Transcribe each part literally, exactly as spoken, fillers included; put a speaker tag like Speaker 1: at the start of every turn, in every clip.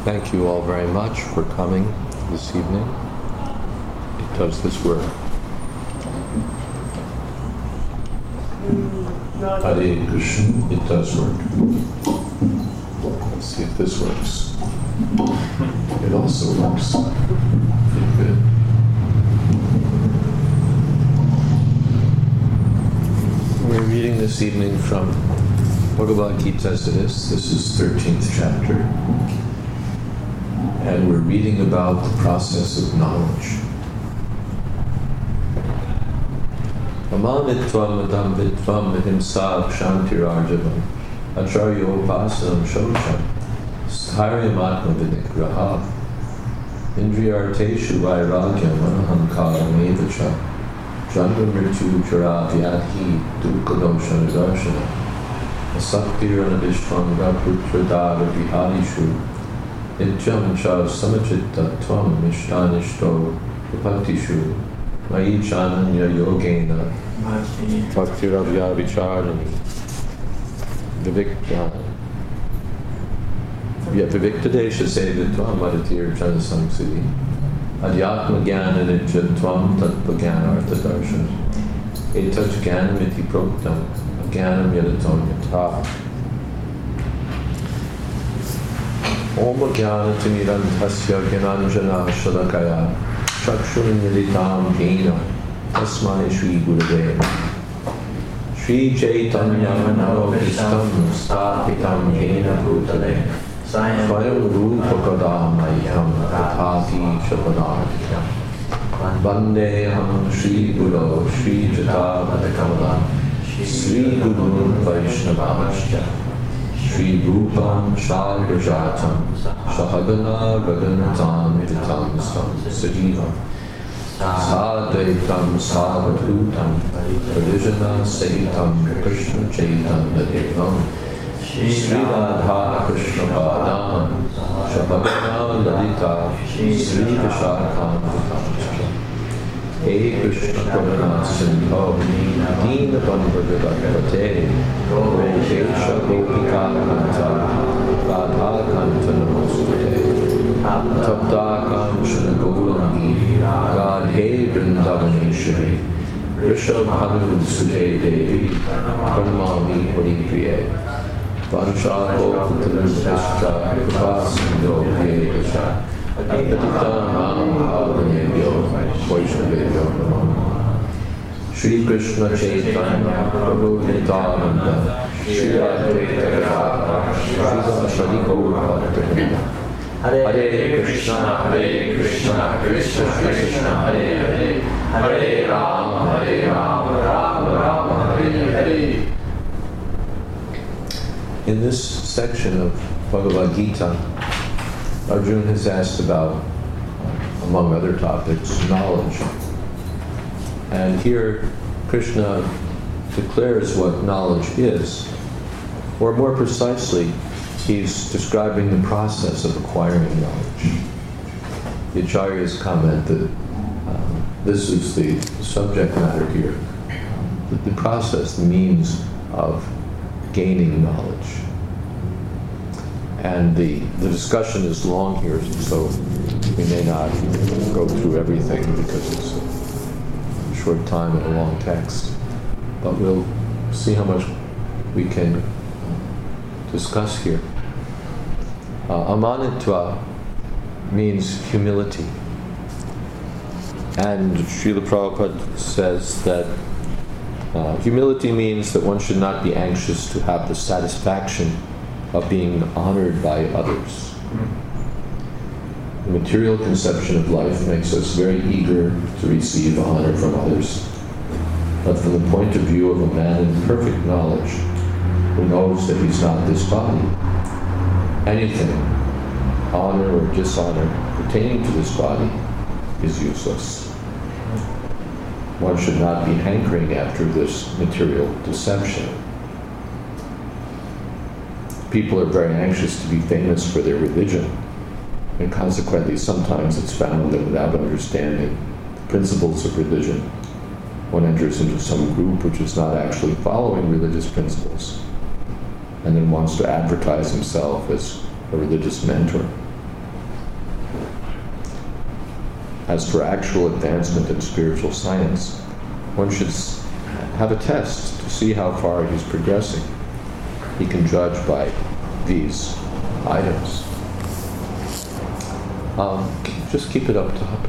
Speaker 1: Thank you all very much for coming this evening. It does this work. Hare Krishna, it does work. Let's see if this works. It also works. Pretty good. We're reading this evening from Bhagavad Gita as it is. This is thirteenth chapter. And we're reading about the process of knowledge. Amanitvam adambitvam ahimsa kshantirarjavam acharyopasanam shocham stharyam vinigraha indriyarteshu vairagyam anahankaram evacha janma mritu jara vyadhi dukkhadoshana darshana asaktirana vishvanga putradara vihadishu Nityam cha samachitta tvam mishtanishto vipatishu mayi chananya yogena bhaktiravya vicharani vivikta viviktadesha sevitvam madatir janasamsidi adhyatma jnana nitya tvam tattva jnana artha darshan etat jnanam iti proktam jnanam yadatam yatha Om Jnana-Timirantasya Jnananjana Shalakaya Chakshurmilitam Jena Tasmai Shri Gurave Shri Chaitanya Manavokistam Sthapitam Jena Bhutale Swayam Rupa Kadamayam Tathapi Shapadadhyam Vandeham Shri Guru Shri Jatapadakamalam Shri Guru Vaishnavascha Shri Rupam Shagrajatam Sahagana Radhanatam Vitam Sam Sajivam Sadaitam Savadhutam Pradijana Sahitam Krishna Chaitanya Devam Sri Radha Krishna Padam Shabhagana Lalita Sri Vishakam Vitam Hey Krishna Prabhana Sindho Dina Bandhavate Gopesha Gopika Kanta Radha Kanta Namostate Tapta Kamshana Gaurangi Radhe Vrindavaneshwari Rishabhanu Suje Devi Pranamami Paripriye Vanshako Putanashta Kripasindho Yedasha Shri Krishna Chaitanya Prabhu Nityananda Shri Advaita Gadadhar Sri Gaura Bhattacharya Hare Krishna Hare Krishna Krishna Krishna Hare Hare Hare Rama Hare Rama Rama Rama Hare Hare. In this section of Bhagavad Gita, Arjuna has asked about, among other topics, knowledge. And here, Krishna declares what knowledge is. Or more precisely, he's describing the process of acquiring knowledge. The Acharyas comment that um, this is the subject matter here. The, the process, the means of gaining knowledge. And the, the discussion is long here, so we may not go through everything because it's a short time and a long text. But we'll see how much we can discuss here. Uh, amanitva means humility. And Srila Prabhupada says that uh, humility means that one should not be anxious to have the satisfaction of being honored by others. The material conception of life makes us very eager to receive honor from others. But from the point of view of a man in perfect knowledge, who knows that he's not this body, anything, honor or dishonor, pertaining to this body is useless. One should not be hankering after this material deception. People are very anxious to be famous for their religion, and consequently sometimes it's found that without understanding the principles of religion, one enters into some group which is not actually following religious principles, and then wants to advertise himself as a religious mentor. as for actual advancement in spiritual science, one should have a test to see how far he's progressing. He can judge by these items. Um, just keep it up top.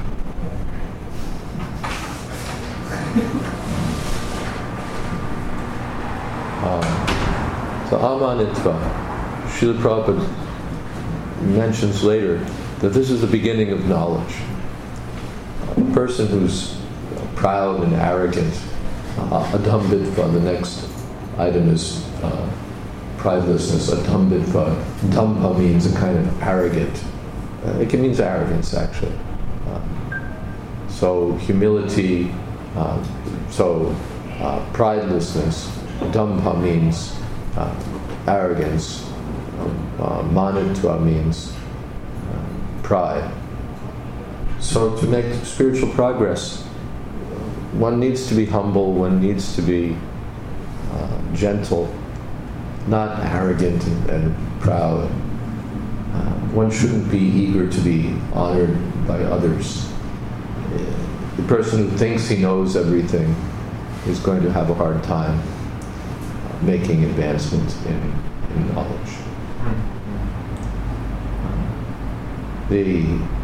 Speaker 1: uh, so Amanitva, Srila Prabhupada mentions later that this is the beginning of knowledge. A person who's proud and arrogant, uh, adambitva, the next item is uh, pridelessness, adambitva. Dambha means a kind of arrogant. Uh, it means arrogance, actually. Uh, so humility, uh, so uh, pridelessness. Dambha means uh, arrogance. Uh, manitva means uh, pride. So to make spiritual progress, one needs to be humble, one needs to be uh, gentle, not arrogant and, and proud. Uh, one shouldn't be eager to be honored by others. The person who thinks he knows everything is going to have a hard time making advancement in, in knowledge. The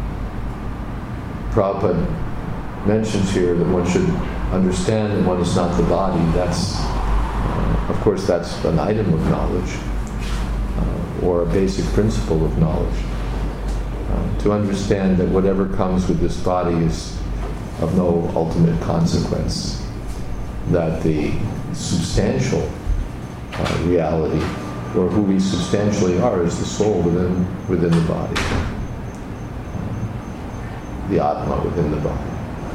Speaker 1: Prabhupada mentions here that one should understand that one is not the body. That's, uh, of course, that's an item of knowledge, uh, or a basic principle of knowledge. Uh, to understand that whatever comes with this body is of no ultimate consequence. That the substantial uh, reality, or who we substantially are, is the soul within within the body, the Atma within the body.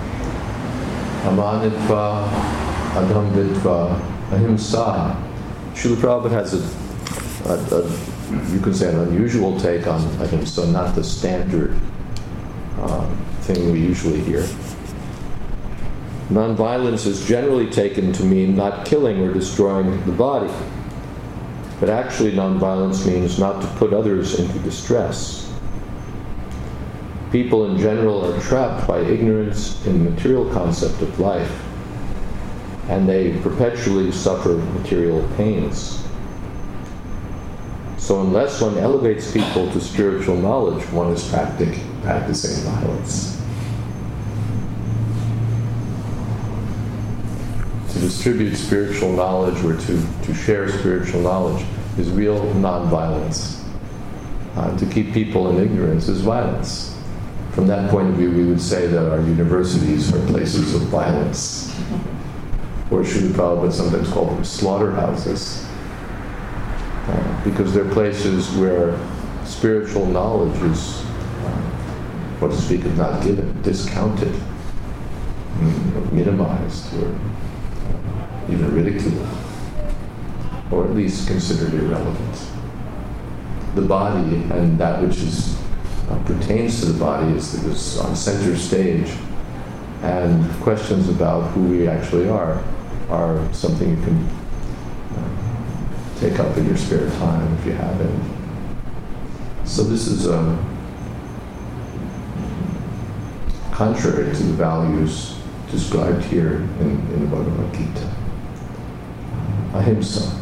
Speaker 1: Amanitva, adambitva, ahimsa. Srila Prabhupada has a, a, a, you can say, an unusual take on ahimsa, not the standard uh, thing we usually hear. Nonviolence is generally taken to mean not killing or destroying the body. But actually, nonviolence means not to put others into distress. People in general are trapped by ignorance in the material concept of life, and they perpetually suffer material pains. So unless one elevates people to spiritual knowledge, one is practic- practicing violence. To distribute spiritual knowledge, or to, to share spiritual knowledge, is real nonviolence. Uh, to keep people in ignorance is violence. From that point of view, we would say that our universities are places of violence, or Srila Prabhupada sometimes call them slaughterhouses, uh, because they're places where spiritual knowledge is, uh, what to speak of, not given, discounted, mm, minimized, or even ridiculed, or at least considered irrelevant. The body and that which is uh, pertains to the body is, is on center stage, and questions about who we actually are are something you can uh, take up in your spare time if you have it. So this is um, contrary to the values described here in, in the Bhagavad Gita. Ahimsa,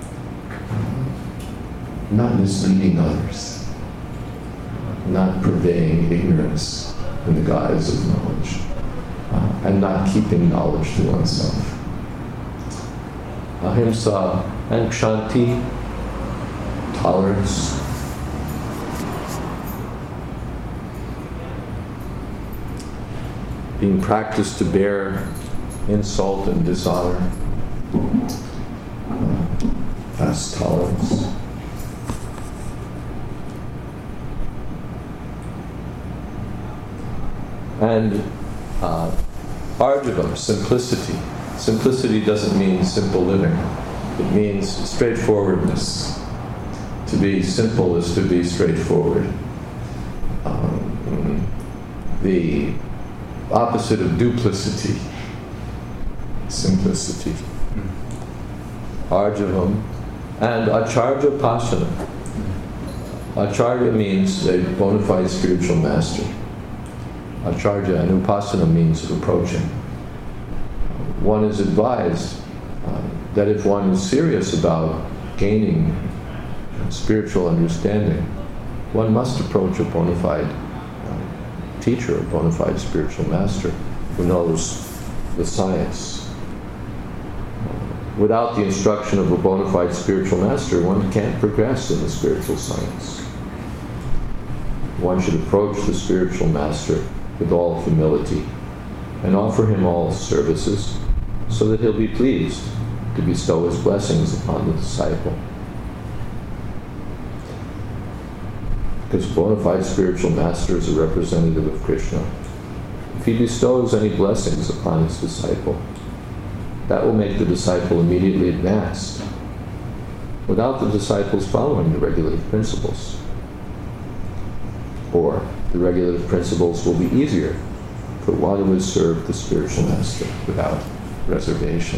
Speaker 1: not misleading others, not purveying ignorance in the guise of knowledge, uh, and not keeping knowledge to oneself. Ahimsa and kshanti, tolerance. Being practiced to bear insult and dishonor. Fast tolerance. And uh, arjavam, simplicity. Simplicity doesn't mean simple living. It means straightforwardness. To be simple is to be straightforward. Um, the opposite of duplicity, simplicity. Arjavam and acharya pasana. Acharya means a bona fide spiritual master. Acharya and upasana means approaching. One is advised uh, that if one is serious about gaining spiritual understanding, one must approach a bona fide uh, teacher, a bona fide spiritual master who knows the science. Without the instruction of a bona fide spiritual master, one can't progress in the spiritual science. One should approach the spiritual master with all humility and offer him all services so that he'll be pleased to bestow his blessings upon the disciple. Because a bona fide spiritual master is a representative of Krishna. If he bestows any blessings upon his disciple, that will make the disciple immediately advanced without the disciples following the regulative principles. Or the regulative principles will be easier for one who has served the spiritual master without reservation.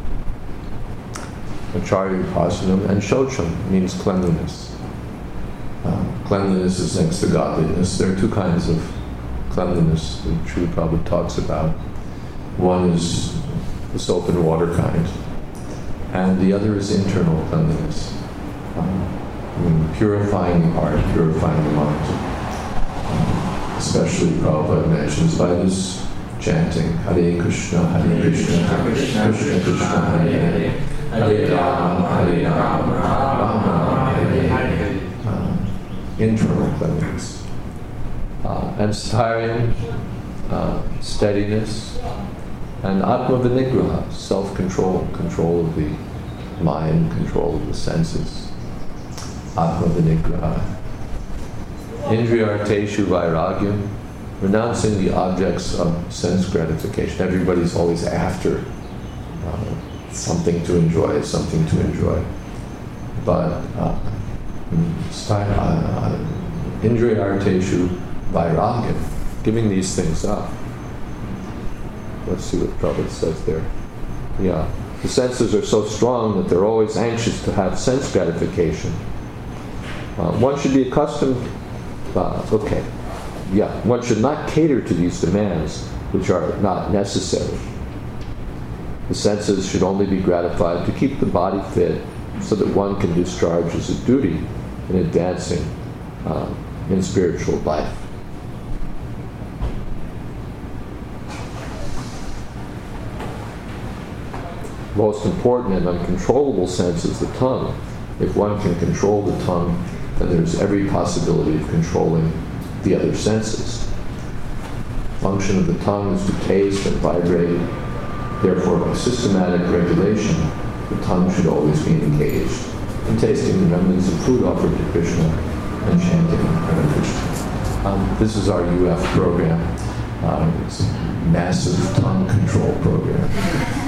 Speaker 1: Acharya Upasanam and Shocham means cleanliness. Uh, cleanliness is next to godliness. There are two kinds of cleanliness that Srila Prabhupada talks about. One is the soap and water kind, and the other is internal cleanliness, um, purifying the heart, purifying the mind. Um, especially Prabhupada mentions by this chanting, Hare Krishna, Hare Krishna, Krishna Krishna, Krishna Hare Hare, Hare Rama, Hare Rama, Rama Hare Hare. Uh, internal cleanliness. Uh, and Satyam, uh, steadiness, and Atma Vinigraha, self-control, control of the mind, control of the senses. Atma Vinigraha. Indriyarteshu Vairagyam, renouncing the objects of sense gratification. Everybody's always after uh, something to enjoy, something to enjoy. But uh, uh, Indriyarteshu Vairagyam, giving these things up. Let's see what Prabhupada says there. Yeah, the senses are so strong that they're always anxious to have sense gratification. Uh, one should be accustomed, uh, okay, yeah, one should not cater to these demands which are not necessary. The senses should only be gratified to keep the body fit so that one can discharge his duty in advancing uh, in spiritual life. Most important and uncontrollable sense is the tongue. If one can control the tongue, then there's every possibility of controlling the other senses. Function of the tongue is to taste and vibrate. Therefore, by systematic regulation, the tongue should always be engaged in tasting the remnants of food offered to Krishna and chanting Hare Krishna. Um, this is our U F program. Um, it's a massive tongue control program.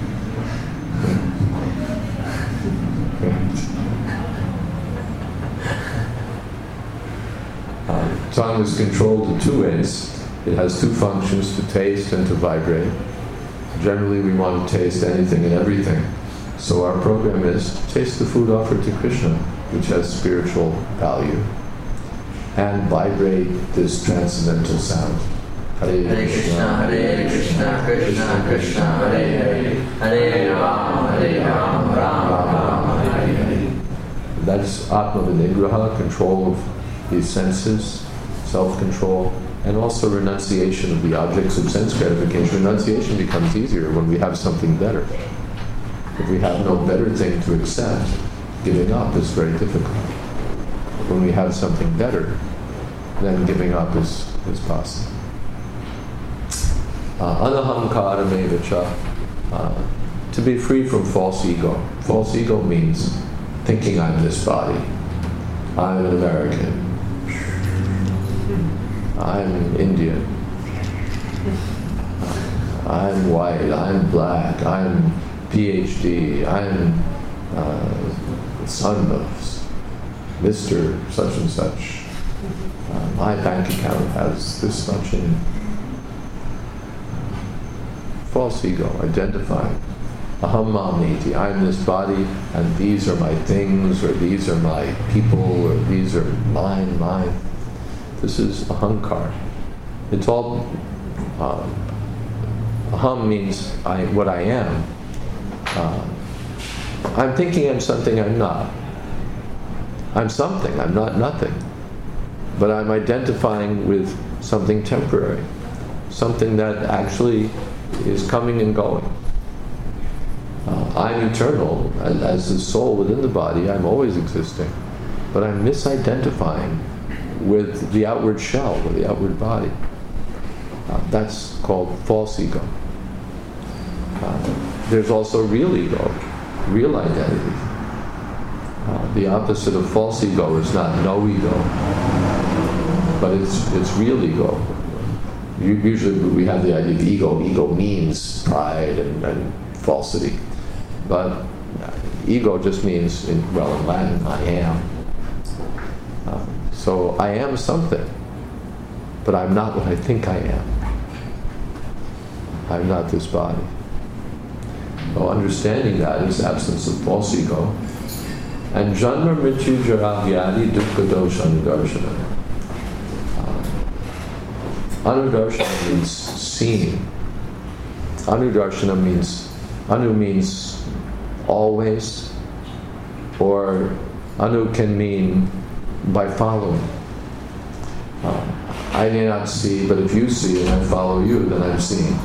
Speaker 1: Uh, tongue is controlled in two ways. It has two functions, to taste and to vibrate. Generally, we want to taste anything and everything. So our program is taste the food offered to Krishna, which has spiritual value, and vibrate this transcendental sound. Hare Krishna, Hare Krishna, Krishna Krishna, Hare Hare, Hare Rama, Hare Rama, Rama Rama, Hare Hare. That's Atma Vinigraha, control of these senses, self-control, and also renunciation of the objects of sense gratification. Renunciation becomes easier when we have something better. If we have no better thing to accept, giving up is very difficult. When we have something better, then giving up is, is possible. Uh, Anahamkara mevacha, uh, to be free from false ego. False ego means thinking I'm this body. I'm an American. I'm Indian. I'm white. I'm black. I'm P H D. I'm uh, son of Mister such and such. Uh, my bank account has this much in it. False ego, identifying. Aham mamniti, I'm this body, and these are my things, or these are my people, or these are mine, mine. This is ahankar. It's all, uh, aham means I, what I am. Uh, I'm thinking I'm something I'm not. I'm something, I'm not nothing. But I'm identifying with something temporary, something that actually is coming and going. Uh, I'm eternal. As, as the soul within the body, I'm always existing. But I'm misidentifying with the outward shell, with the outward body. Uh, that's called false ego. Uh, there's also real ego, real identity. Uh, the opposite of false ego is not no ego, but it's it's real ego. Usually we have the idea of ego. Ego means pride and, and falsity. But ego just means, in, well, in Latin, I am. Uh, so I am something, but I'm not what I think I am. I'm not this body. So understanding that is absence of false ego. And janma mrityu jara vyadi dukkha dosha anudarshana. Uh, anudarshana means seeing. Anudarshana means, anu means always, or anu can mean by following. Uh, I may not see, but if you see and I follow you, then I'm seeing.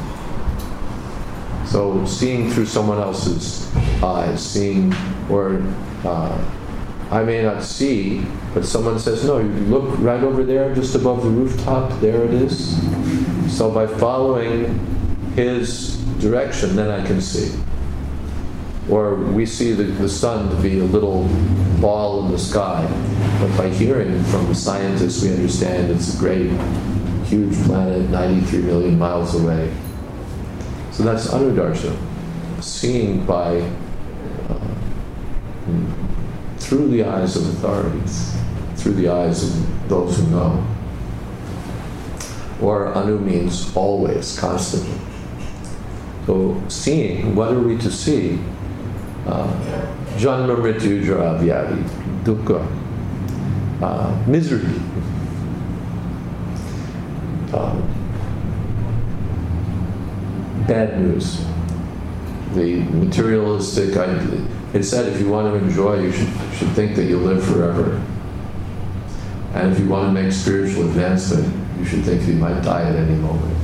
Speaker 1: So seeing through someone else's eyes, seeing, or uh, I may not see, but someone says, no, you look right over there, just above the rooftop, there it is. So by following his direction, then I can see. Or we see the, the sun to be a little ball in the sky, but by hearing from the scientists, we understand it's a great, huge planet, ninety-three million miles away. So that's anudarshana, seeing by, uh, through the eyes of authorities, through the eyes of those who know. Or anu means always, constantly. So seeing, what are we to see? Janma mrityu jara vyadi dukkha, uh, misery. Uh, bad news. The materialistic idea. It said if you want to enjoy, you should, should think that you'll live forever. And if you want to make spiritual advancement, you should think that you might die at any moment.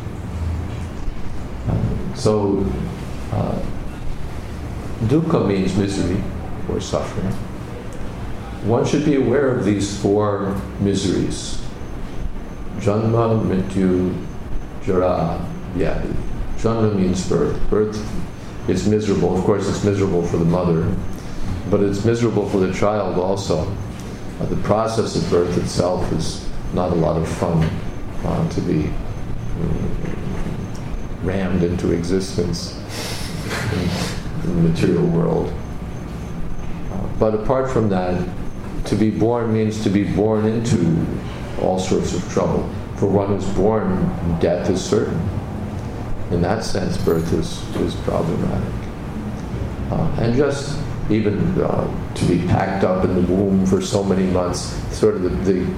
Speaker 1: Uh, so, uh, dukkha means misery or suffering. One should be aware of these four miseries. Janma, mrityu, jara, vyadi. Janma means birth. Birth is miserable. Of course, it's miserable for the mother, but it's miserable for the child also. Uh, the process of birth itself is not a lot of fun uh, to be um, rammed into existence in, in the material world. Uh, but apart from that, to be born means to be born into all sorts of trouble. For one who's born, death is certain. In that sense, birth is, is problematic. Uh, and just even uh, to be packed up in the womb for so many months, sort of the, the,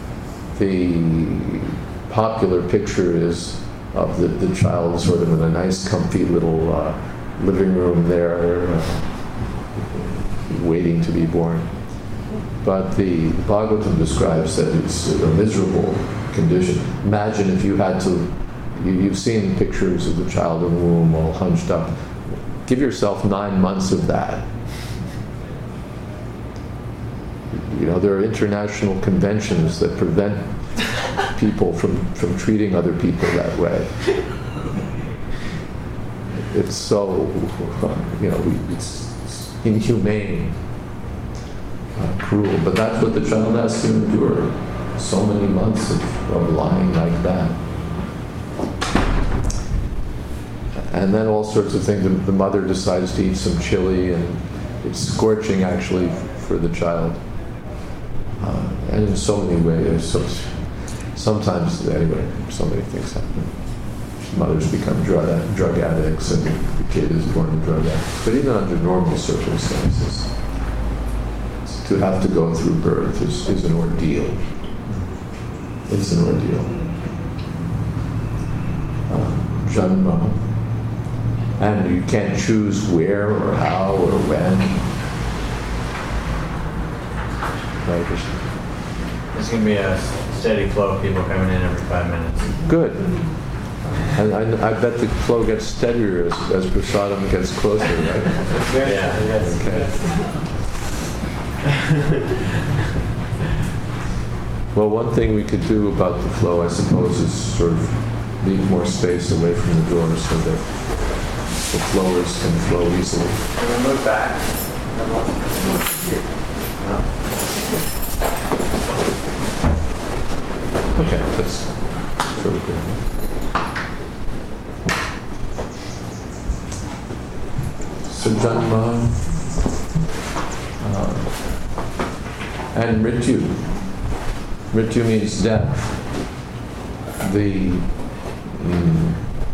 Speaker 1: the popular picture is of the, the child sort of in a nice, comfy little uh, living room there, uh, waiting to be born. But the Bhagavatam describes that it's a miserable condition. Imagine if you had to, you, you've seen pictures of the child in the womb all hunched up. Give yourself nine months of that. You know, there are international conventions that prevent people from, from treating other people that way. It's so, you know, it's, it's inhumane, uh, cruel. But that's what the child has to endure. So many months of, of lying like that. And then all sorts of things. The, the mother decides to eat some chili, and it's scorching actually for the child. Uh, and in so many ways, so sometimes, anyway, so many things happen. Mothers become drug, drug addicts, and the kid is born a drug addict. But even under normal circumstances, to have to go through birth is, is an ordeal. It's an ordeal. Janma. And you can't choose where or how or when. Right.
Speaker 2: There's going to be a steady flow of people coming in every five minutes.
Speaker 1: Good. And I, I bet the flow gets steadier as, as prasadam gets closer, right?
Speaker 2: Yeah. Yes.
Speaker 1: Okay. Well, one thing we could do about the flow, I suppose, is sort of leave more space away from the door so that the flowers can flow easily.
Speaker 2: Can we move back?
Speaker 1: Okay, that's sort of good. So Janma uh, and Mrityu. Mrityu means death. The mm,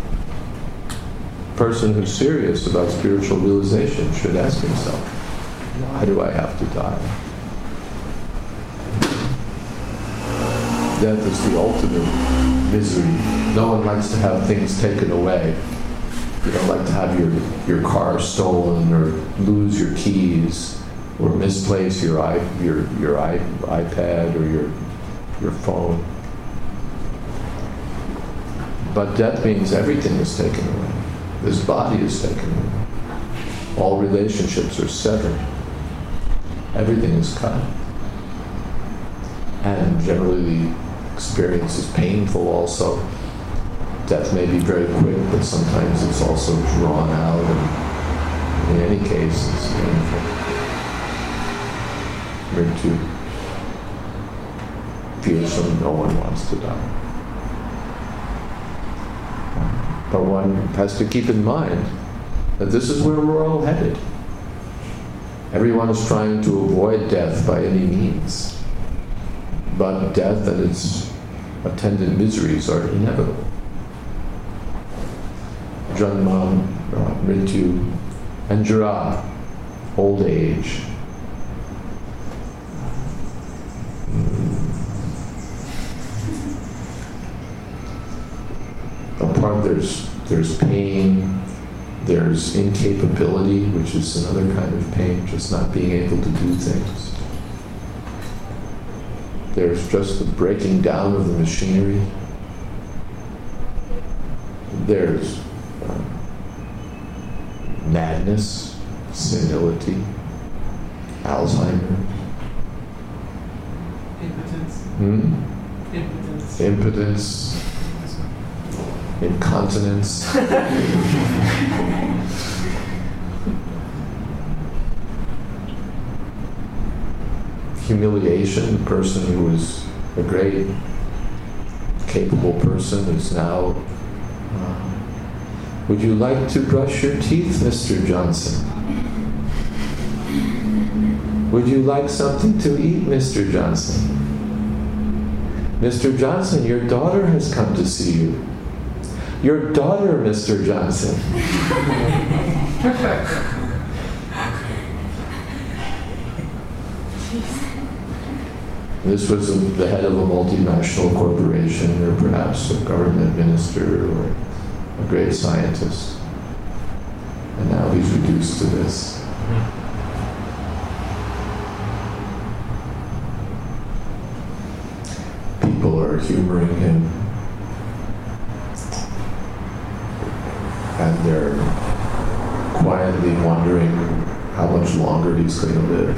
Speaker 1: person who's serious about spiritual realization should ask himself, why do I have to die? Death is the ultimate misery. No one likes to have things taken away. You don't like to have your, your car stolen or lose your keys or misplace your i your your i iPad or your your phone. But death means everything is taken away. This body is taken away. All relationships are severed. Everything is cut. And generally the experience is painful also. Death may be very quick, but sometimes it's also drawn out, and in any case, it's painful. Mrityu feels that no one wants to die. But one has to keep in mind that this is where we're all headed. Everyone is trying to avoid death by any means. But death and its attendant miseries are inevitable. Janma, uh, Mrityu, and Jara, old age. Apart, there's there's pain, there's incapability, which is another kind of pain, just not being able to do things. There's just the breaking down of the machinery. There's uh, madness, senility, Alzheimer's.
Speaker 3: Impotence.
Speaker 1: Hmm?
Speaker 3: Impotence.
Speaker 1: Impotence. Incontinence. Humiliation. The person who was a great, capable person is now. Uh, would you like to brush your teeth, Mister Johnson? Would you like something to eat, Mister Johnson? Mister Johnson, your daughter has come to see you. Your daughter, Mister Johnson. This was a, the head of a multinational corporation, or perhaps a government minister, or a great scientist. And now he's reduced to this. People are humoring him. And they're quietly wondering how much longer he's going to live,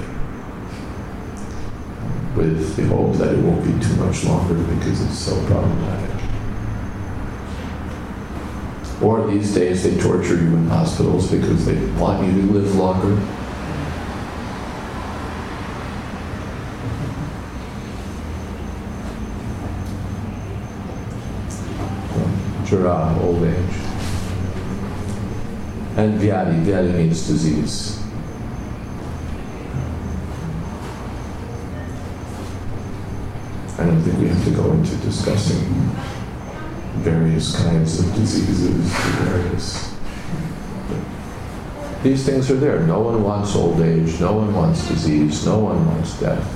Speaker 1: with the hope that it won't be too much longer because it's so problematic. Or these days they torture you in hospitals because they want you to live longer. Jara, old age. And Vyadi, Vyadi means disease. I don't think we have to go into discussing various kinds of diseases, various. These things are there. No one wants old age, no one wants disease, no one wants death.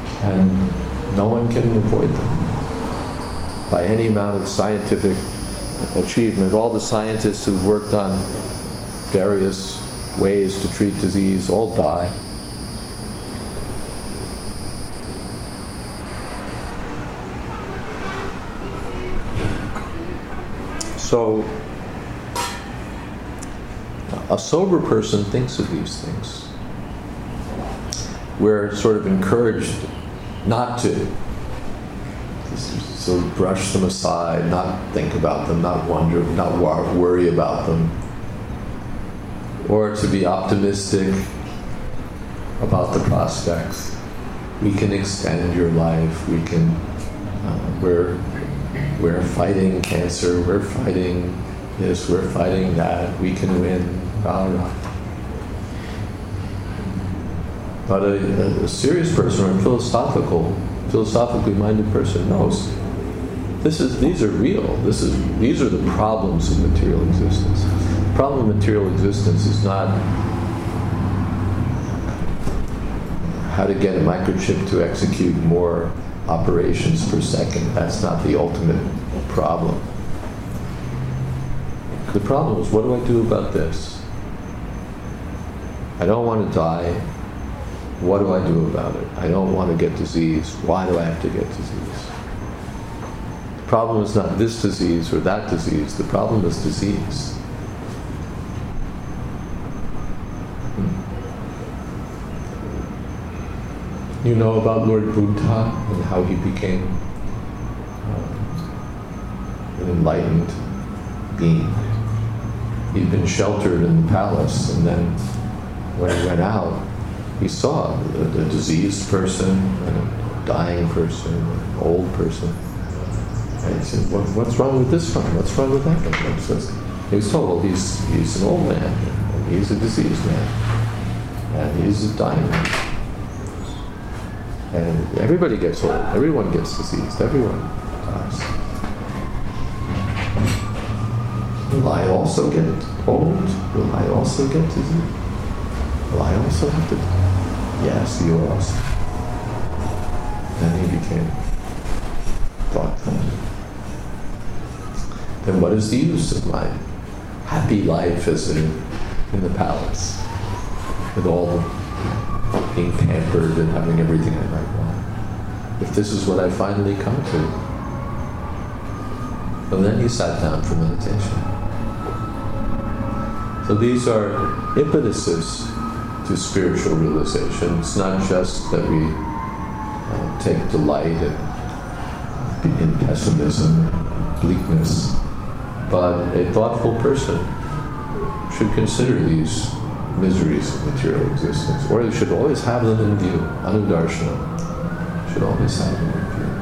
Speaker 1: And no one can avoid them by any amount of scientific achievement. All the scientists who've worked on various ways to treat disease all die. So, a sober person thinks of these things. We're sort of encouraged not to. So brush them aside, not think about them, not wonder, not worry about them. Or to be optimistic about the prospects. We can extend your life, we can, uh, we're, we're fighting cancer, we're fighting this, we're fighting that, we can win, rah, rah. But a, a serious person or a philosophical, philosophically minded person knows this is, these are real. This is, these are the problems of material existence. The problem of material existence is not how to get a microchip to execute more operations per second. That's not the ultimate problem. The problem is, what do I do about this? I don't want to die. What do I do about it? I don't want to get disease. Why do I have to get disease? The problem is not this disease or that disease. The problem is disease. You know about Lord Buddha and how he became uh, an enlightened being. He'd been sheltered in the palace, and then when he went out, he saw a, a diseased person, a dying person, an old person. And he said, what, what's wrong with this one? What's wrong with that one? What's this? He was told, well, he's, he's an old man, and he's a diseased man, and he's a dying man. And everybody gets old, everyone gets diseased, everyone dies. Will I also get old? Will I also get disease? Will I also have to die? Yes, you also. Then he became thoughtful. Then what is the use of my happy life as in, in the palace, with all being pampered and having everything I might want, if this is what I finally come to? Well, then he sat down for meditation. So these are impetuses to spiritual realization. It's not just that we uh, take delight in, in pessimism and bleakness, but a thoughtful person should consider these miseries of material existence, or they should always have them in view. Anudarshana should always have them in view.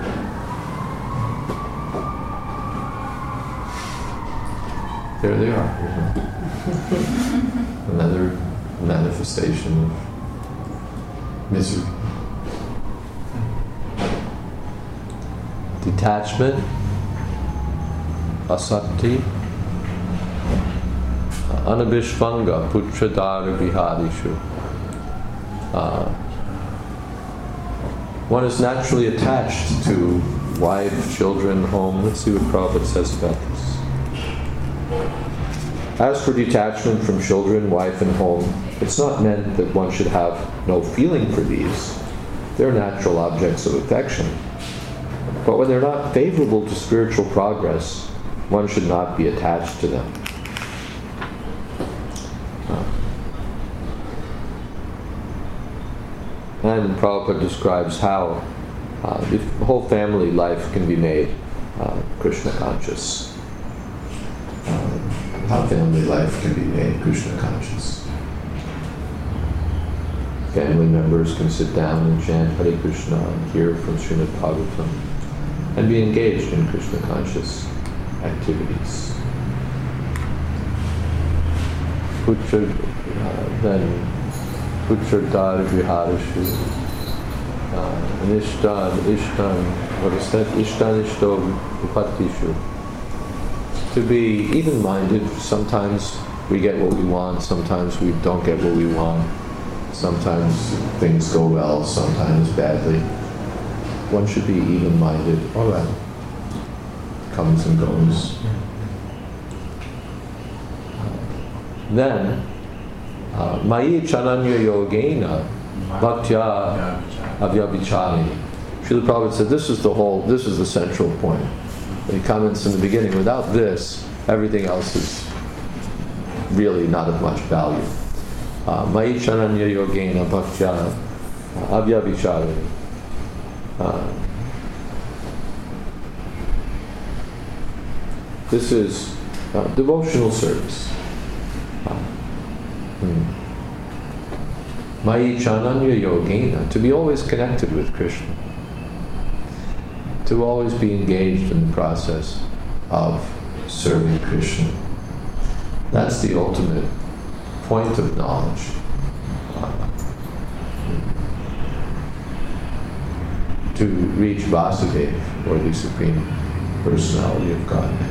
Speaker 1: There they are. Another manifestation of misery. Detachment, asakti, anabhishvanga, putradara vihadishu. Uh, one is naturally attached to wife, children, home. Let's see what Prabhupada says about this. As for detachment from children, wife, and home, it's not meant that one should have no feeling for these. They're natural objects of affection. But when they're not favorable to spiritual progress, one should not be attached to them. And Prabhupada describes how uh, the whole family life can be made uh, Krishna conscious. Uh, how family life can be made Krishna conscious. Family members can sit down and chant Hare Krishna and hear from Srimad Bhagavatam and be engaged in Krishna conscious activities. Putra, uh, then Putra Dar Viharashu, Nishtan, Ishtan, what is that? Ishtan Ishto Upatishu. To be even-minded, sometimes we get what we want, sometimes we don't get what we want, sometimes things go well, sometimes badly. One should be even-minded. All right, comes and goes. then, uh, Mayi Chananya Yogena Bhaktya Avyabhichari. Srila Prabhupada said this is the whole, this is the central point. He comments in the beginning, without this, everything else is really not of much value. Uh, Mayi Chananya Yogena Bhaktya Avyabhichari. Uh, this is uh, devotional service. Uh, hmm. Mayi Chananya Yogena, to be always connected with Krishna. To always be engaged in the process of serving Krishna. That's the ultimate point of knowledge. Uh, to reach Vasudeva, or the Supreme Personality of Godhead.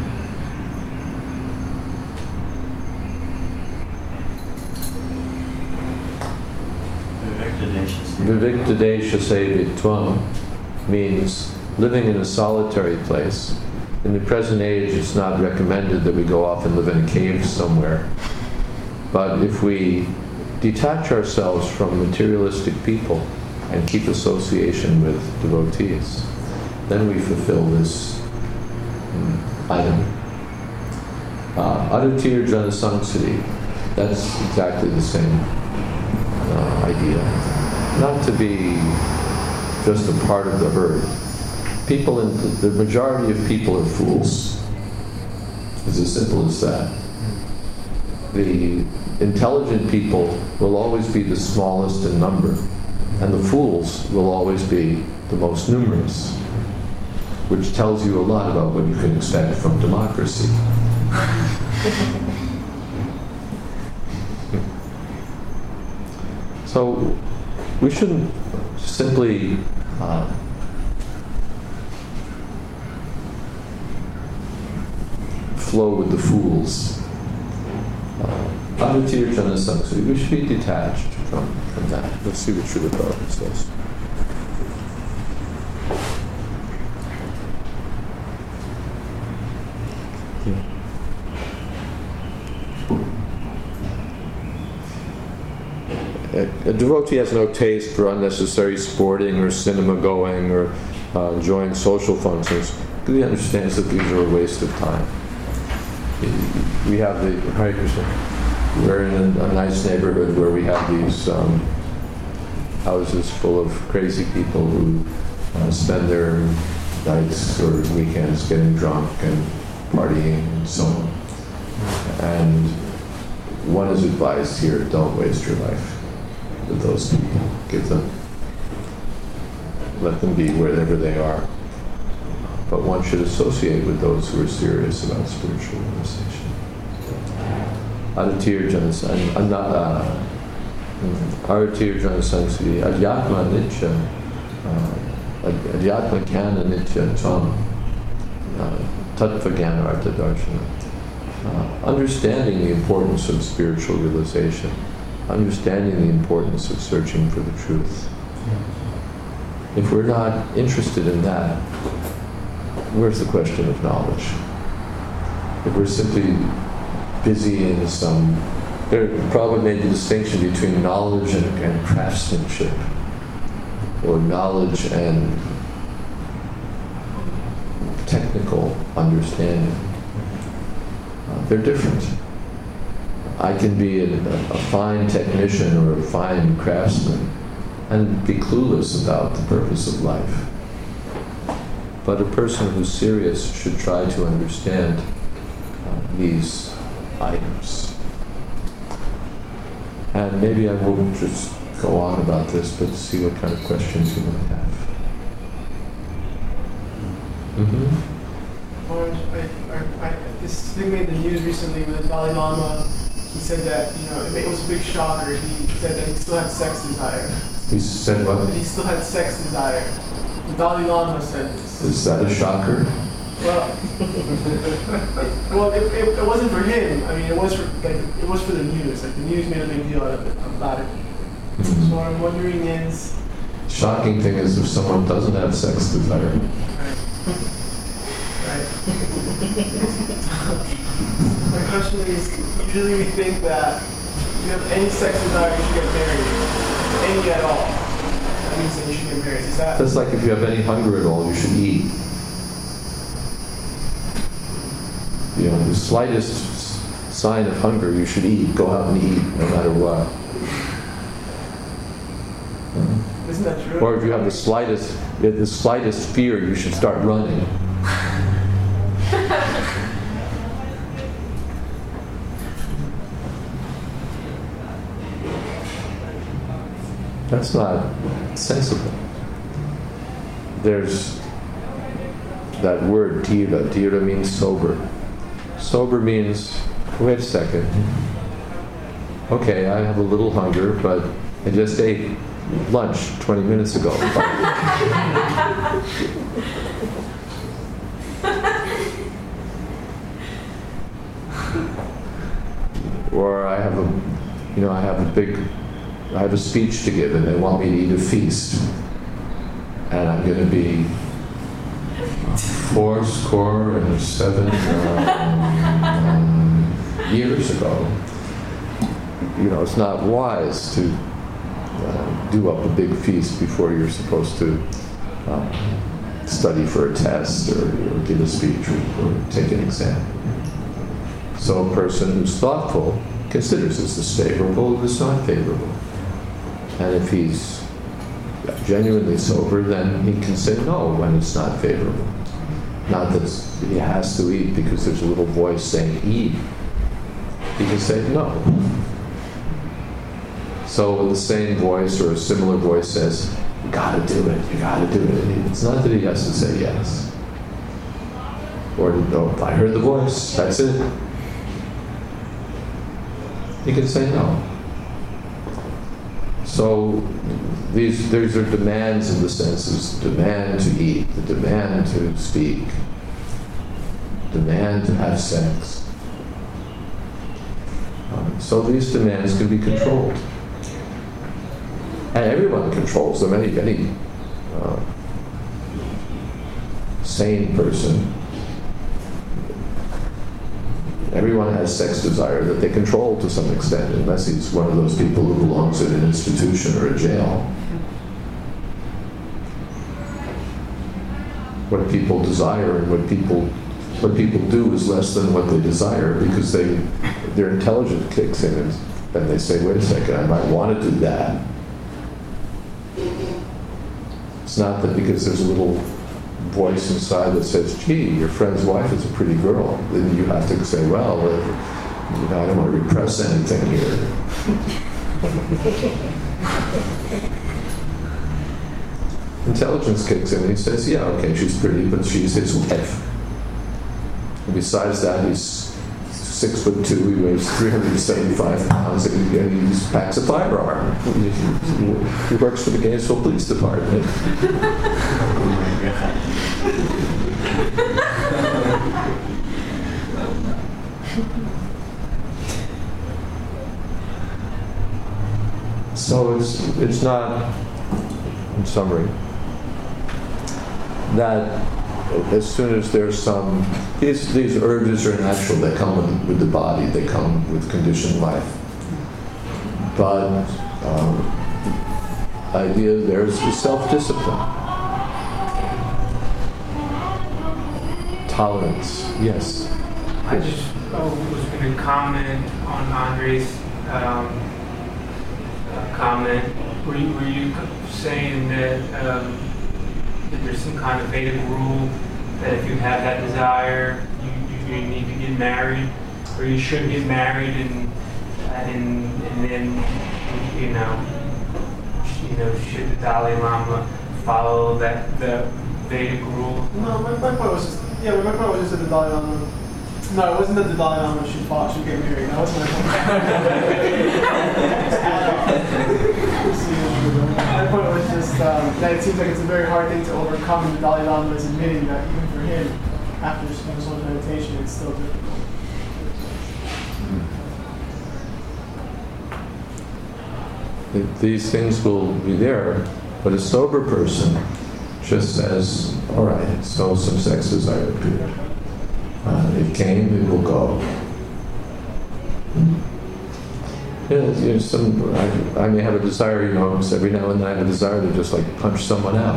Speaker 1: Viviktadesha Sevitvam means living in a solitary place. In the present age, it's not recommended that we go off and live in a cave somewhere. But if we detach ourselves from materialistic people and keep association with devotees, then we fulfill this um, item. Uh, Adatir Janasangsati, that's exactly the same uh, idea. Not to be just a part of the herd. People, in the, the majority of people are fools. It's as simple as that. The intelligent people will always be the smallest in number, and the fools will always be the most numerous, which tells you a lot about what you can expect from democracy. So we shouldn't simply uh, flow with the fools. Adatir Janasangsati, we should be detached from, from that. Let's see what Srila Prabhupada says. A, a devotee has no taste for unnecessary sporting or cinema going or uh, enjoying social functions because he understands that these are a waste of time. We have the, Hare Krishna, we're in a, a nice neighborhood where we have these um, houses full of crazy people who uh, spend their nights or weekends getting drunk and partying and so on. And one is advised here, don't waste your life with those people. Give them, let them be wherever they are. But one should associate with those who are serious about spiritual realization. Adatir Janasangsati, Adatir Janasangsati, Adhyatma Nitya, Adhyatma Jnana Nitya Tvam, Tattva Jnana Artha Darshana. Understanding the importance of spiritual realization, understanding the importance of searching for the truth. If we're not interested in that, where's the question of knowledge? If we're simply busy in some, there probably made the distinction between knowledge and, and craftsmanship, or knowledge and technical understanding. Uh, they're different. I can be a, a fine technician or a fine craftsman and be clueless about the purpose of life. But a person who's serious should try to understand uh, these items. And maybe I won't just go on about this, but see what kind of questions you might have. Mm-hmm.
Speaker 3: Orange, I, I, I, this thing made the news recently with the Dalai Lama. He said that, you know, it was a big shocker. He said that he still had sex desire.
Speaker 1: He said what?
Speaker 3: That he still had sex desire. The Dalai Lama said this.
Speaker 1: Is that a shocker?
Speaker 3: Well, well, it, it, it wasn't for him. I mean, it was for like it was for the news. Like the news made a big deal out of it, about it.
Speaker 1: Mm-hmm.
Speaker 3: So what I'm wondering is,
Speaker 1: shocking thing is if someone doesn't have sex desire.
Speaker 3: Right. Right. My question unfortunately, is usually we think that if you have any sex desire, you should get married. Any at all. That means that you should get married. Is that?
Speaker 1: Just like if you have any hunger at all, you should eat. You know, the slightest sign of hunger, you should eat. Go out and eat, no matter what.
Speaker 3: Isn't that true?
Speaker 1: Or if you have the slightest, the slightest fear, you should start running. That's not sensible. There's that word, tira. Tira means sober. Sober means, wait a second. Okay, I have a little hunger, but I just ate lunch twenty minutes ago. Or I have a, you know, I have a big, I have a speech to give and they want me to eat a feast. And I'm going to be four score and seven um, years ago. You know, it's not wise to uh, do up a big feast before you're supposed to uh, study for a test or, or give a speech or, or take an exam. So a person who's thoughtful considers is this favorable or this not favorable. And if he's genuinely sober, then he can say no when it's not favorable. Not that he has to eat because there's a little voice saying eat. He can say no. So the same voice or a similar voice says, you gotta do it, you gotta do it. It's not that he has to say yes. Or no, if I heard the voice, that's it. He can say no. So these, these are demands in the senses, the demand to eat, the demand to speak, demand to have sex. Um, so these demands can be controlled. And everyone controls them, any, any uh, sane person. Everyone has sex desire that they control to some extent, unless he's one of those people who belongs in an institution or a jail. What people desire and what people what people do is less than what they desire because they their intelligence kicks in and, and they say, wait a second, I might want to do that. It's not that because there's a little voice inside that says, gee, your friend's wife is a pretty girl. Then you have to say, well, uh, you know, I don't want to repress anything here. Intelligence kicks in and he says, yeah, okay, she's pretty, but she's his wife. And besides that, he's six foot two, he weighs three hundred seventy-five pounds, and he, and he packs a firearm. He, he works for the Gainesville Police Department. So it's, it's not, in summary, that as soon as there's some, these, these urges are natural, they come with, with the body, they come with conditioned life. But um, the idea there's the self-discipline. Tolerance, yes.
Speaker 4: I just uh, was going to comment on Andre's um, uh, comment. Were you, were you saying that, um, that there's some kind of Vedic rule that if you have that desire, you, you, you need to get married, or you should get married, and and and then you know, you know, should the Dalai Lama follow that the Vedic rule?
Speaker 3: No, my, my point was just, yeah, my point was just that the Dalai Lama, no, it wasn't that the Dalai Lama should fall, should get married. That wasn't my point. My point was just um, that it seems like it's a very hard thing to overcome, and the Dalai Lama is admitting that even for him, after so much meditation, it's still difficult.
Speaker 1: These things will be there, but a sober person just says, all right, so some sex desire appeared. Uh, it came, it will go. Yeah, you know, some, I, I may have a desire, you know, so every now and then I have a desire to just like punch someone out.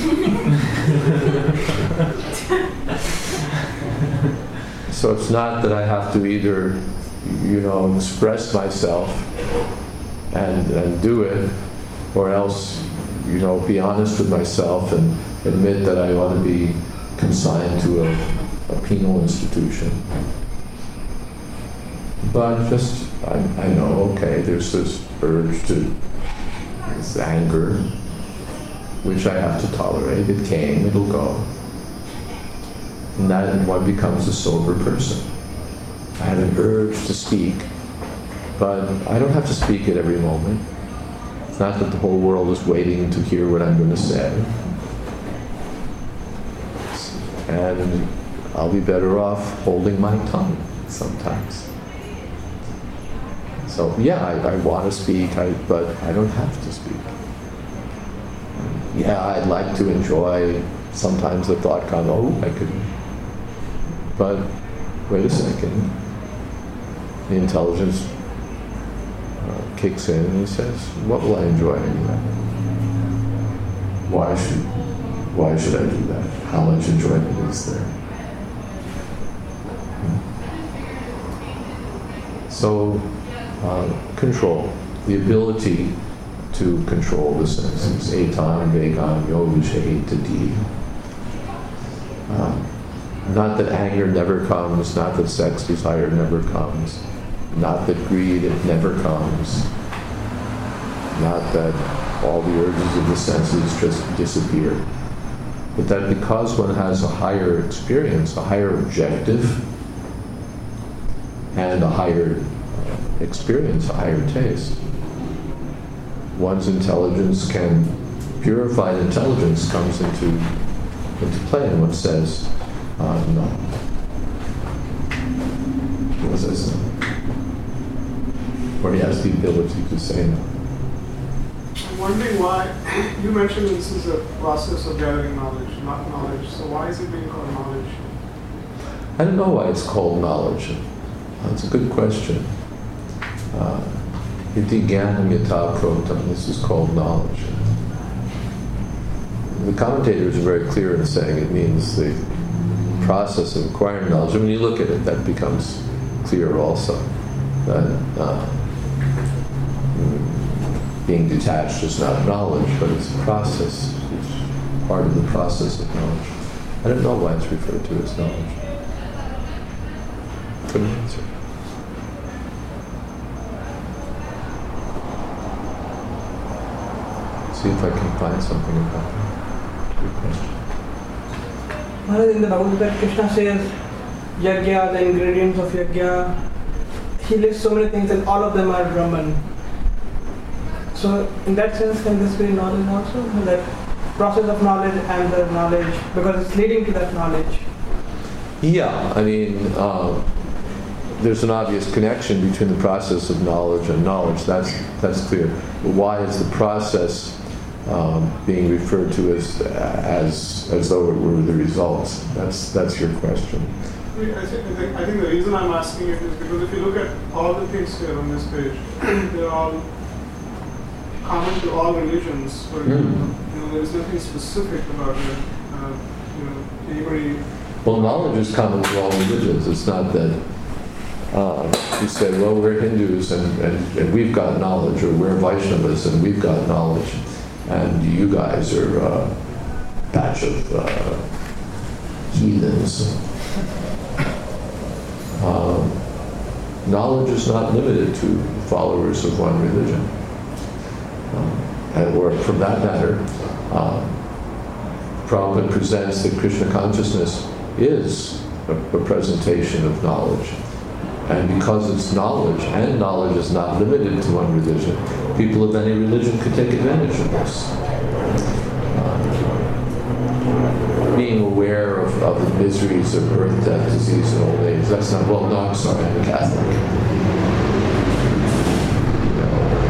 Speaker 1: So it's not that I have to either, you know, express myself and, and do it, or else, you know, be honest with myself and admit that I ought to be consigned to a, a penal institution. But just, I, I know, okay, there's this urge to, this anger, which I have to tolerate. It came, it'll go. And that one becomes a sober person. I have an urge to speak, but I don't have to speak at every moment. It's not that the whole world is waiting to hear what I'm going to say. And I'll be better off holding my tongue sometimes. So yeah, I, I want to speak, I, but I don't have to speak. Yeah, I'd like to enjoy, sometimes the thought comes, oh, I could, but wait a second. The intelligence uh, kicks in and he says, what will I enjoy anyway? Why should, why should I do that? How much enjoyment is there? So, uh, control, the ability to control the senses. Etam vegam yo vijayetati. Um, Not that anger never comes, not that sex desire never comes, not that greed, it never comes, not that all the urges of the senses just disappear, but that because one has a higher experience, a higher objective, and a higher experience, a higher taste, one's intelligence can, purified intelligence comes into, into play, and one says, Uh, no. He says no. Or he has the ability to say no.
Speaker 3: I'm wondering why, you mentioned this is a process of gathering knowledge, not knowledge. So why is it being called knowledge?
Speaker 1: I don't know why it's called knowledge. That's a good question. Iti jnanam yatha protam. This is called knowledge. The commentators are very clear in saying it means the process of acquiring knowledge. And when you look at it, that becomes clear also. That uh, being detached is not knowledge, but it's a process. It's part of the process of knowledge. I don't know why it's referred to as knowledge. Couldn't answer. See if I can find something about that. Good question.
Speaker 5: In the Bhagavad Gita, Krishna says, Yajna, the ingredients of Yajna, he lists so many things and all of them are Brahman. So, in that sense, can this be knowledge also? That process of knowledge and the knowledge, because it's leading to that knowledge.
Speaker 1: Yeah, I mean, uh, there's an obvious connection between the process of knowledge and knowledge. That's that's clear. But why is the process Um, being referred to as as as though it were the results? That's that's your question.
Speaker 3: I think, I think, I think the reason I'm asking it is because if you look at all the things here on this page, they're all common to all religions. For example, mm. you know, there is nothing specific about it. Uh, you know, anybody.
Speaker 1: Well, knowledge is common to all religions. It's not that uh, you say, well, we're Hindus and, and, and we've got knowledge, or we're Vaishnavas and we've got knowledge. And you guys are a batch of uh, heathens. Um, knowledge is not limited to followers of one religion. Um, and or from that matter, um, Prabhupada presents that Krishna consciousness is a, a presentation of knowledge. And because it's knowledge, and knowledge is not limited to one religion, people of any religion could take advantage of this. Uh, being aware of, of the miseries of birth, death, disease, and old age. That's not, well, no, I'm sorry, I'm a Catholic. You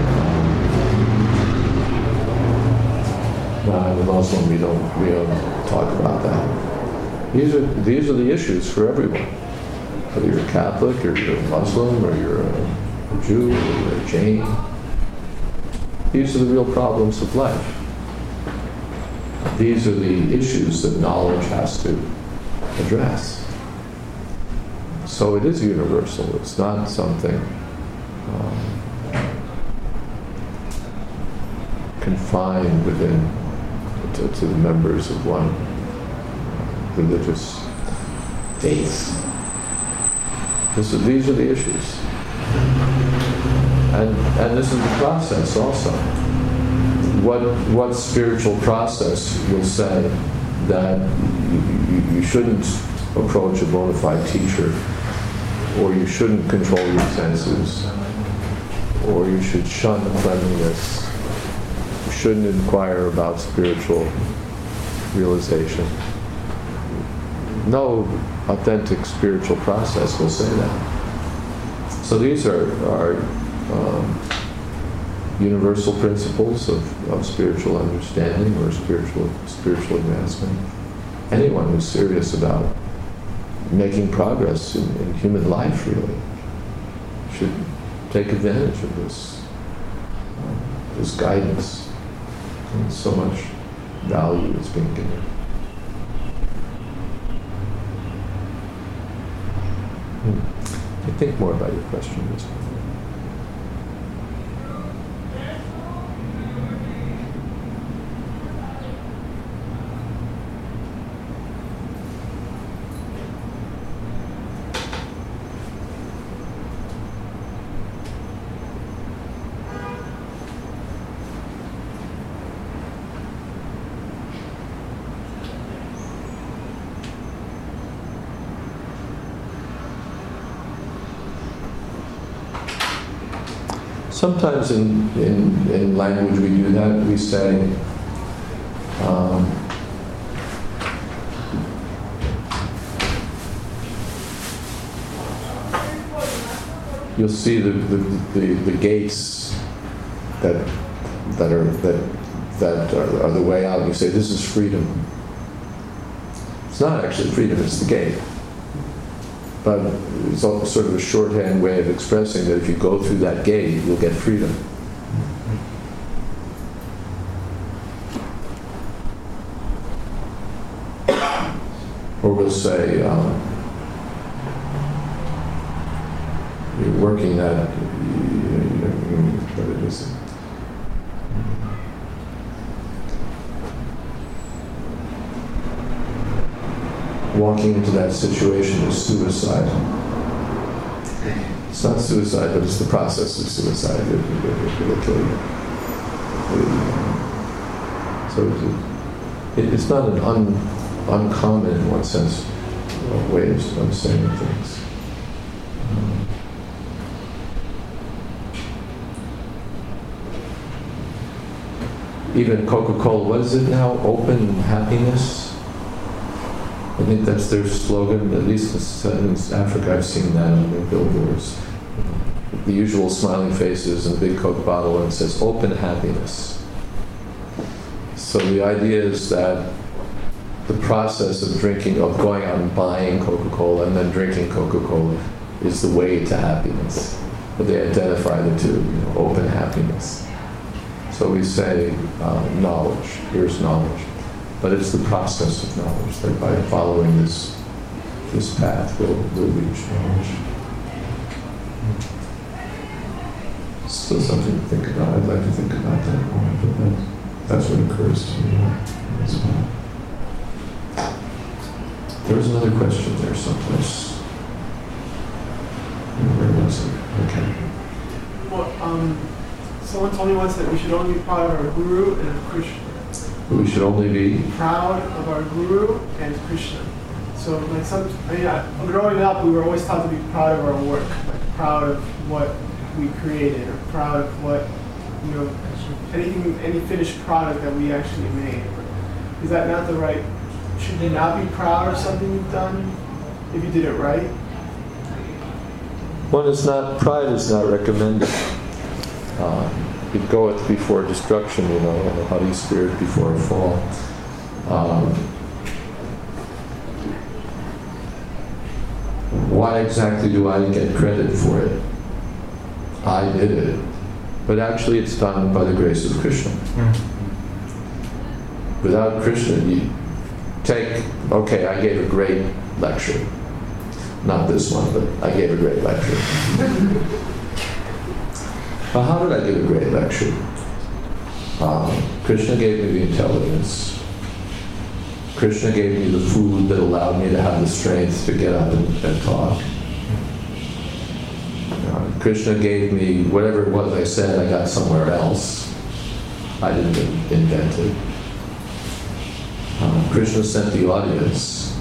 Speaker 1: know, no, I'm a Muslim, we don't, we don't talk about that. These are, these are the issues for everyone. Whether you're a Catholic, or you're a Muslim, or you're a a Jew, or a Jain. These are the real problems of life. These are the issues that knowledge has to address. So it is universal. It's not something um, confined within to, to the members of one religious faith. This is, these are the issues. And, and this is the process also. What, what spiritual process will say that you, you, you shouldn't approach a bona fide teacher, or you shouldn't control your senses, or you should shun cleanliness, you shouldn't inquire about spiritual realization. No authentic spiritual process will say that. So these are, are um, universal principles of, of spiritual understanding or spiritual spiritual advancement. Anyone who's serious about making progress in, in human life really should take advantage of this, uh, this guidance. And so much value is being given. Hmm. I think more about your question this time. Sometimes in, in, in language we do that. We say, um, you'll see the, the, the, the gates that that are that that are, are the way out. You say, this is freedom. It's not actually freedom, it's the gate. But it's also sort of a shorthand way of expressing that if you go through that gate, you'll get freedom. Or we'll say, um, you're working at, what it is, walking into that situation is suicide. It's not suicide, but it's the process of suicide. It, it, it'll kill you. So it, it's not an un, uncommon, in one sense, way of saying things. Um, even Coca-Cola, what is it now? Open happiness? I think that's their slogan, at least in Africa I've seen that on their billboards. The usual smiling faces and a big Coke bottle, and it says, open happiness. So the idea is that the process of drinking, of going out and buying Coca-Cola and then drinking Coca-Cola is the way to happiness. But they identify the two, you know, open happiness. So we say, uh, knowledge, here's knowledge. But it's the process of knowledge, that by following this this path, we'll, we'll reach knowledge. Still something to think about. I'd like to think about that more, but that, that's what occurs to me as well. There was another question there someplace. Where was it? Okay.
Speaker 5: Well, um, someone told me once that we should only be proud of our guru and of Krishna.
Speaker 1: We should only be
Speaker 5: proud of our guru and Krishna. So, like some, I mean, I, growing up, we were always taught to be proud of our work, like proud of what we created, or proud of what, you know, anything, any finished product that we actually made. Is that not the right? Should you not be proud of something you've done if you did it right?
Speaker 1: One is not, pride is not recommended. Uh, it goeth before destruction, you know, and a haughty spirit before a fall. Um, why exactly do I get credit for it? I did it. But actually it's done by the grace of Krishna. Without Krishna, you take, okay, I gave a great lecture. Not this one, but I gave a great lecture. Well, how did I give a great lecture? Um, Krishna gave me the intelligence. Krishna gave me the food that allowed me to have the strength to get up and, and talk. Uh, Krishna gave me whatever it was I said I got somewhere else. I didn't invent it. Uh, Krishna sent the audience.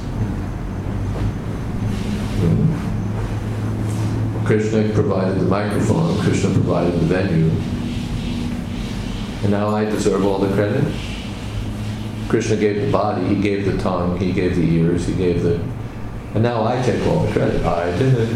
Speaker 1: Mm. Krishna provided the microphone. Krishna provided the venue. And now I deserve all the credit. Krishna gave the body, he gave the tongue, he gave the ears, he gave the... And now I take all the credit. I did it.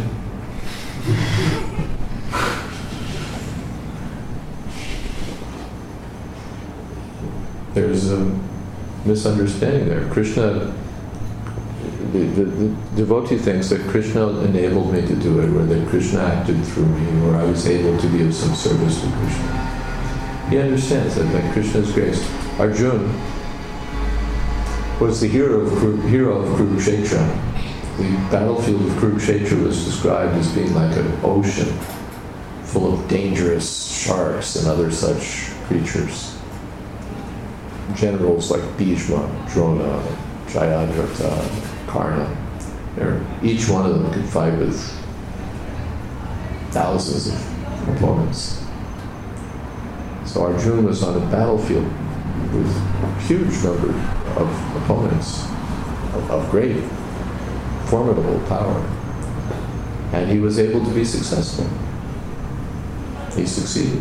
Speaker 1: There's a misunderstanding there. Krishna, the, the, the devotee thinks that Krishna enabled me to do it, or that Krishna acted through me, or I was able to be of some service to Krishna. He understands that by Krishna's grace. Arjuna was the hero of, hero of Kurukshetra. The battlefield of Kurukshetra was described as being like an ocean full of dangerous sharks and other such creatures. Generals like Bhishma, Drona, Jayadratha, Karna, each one of them could fight with thousands of opponents. So Arjuna was on a battlefield with a huge number of opponents of, of great, formidable power. And he was able to be successful. He succeeded.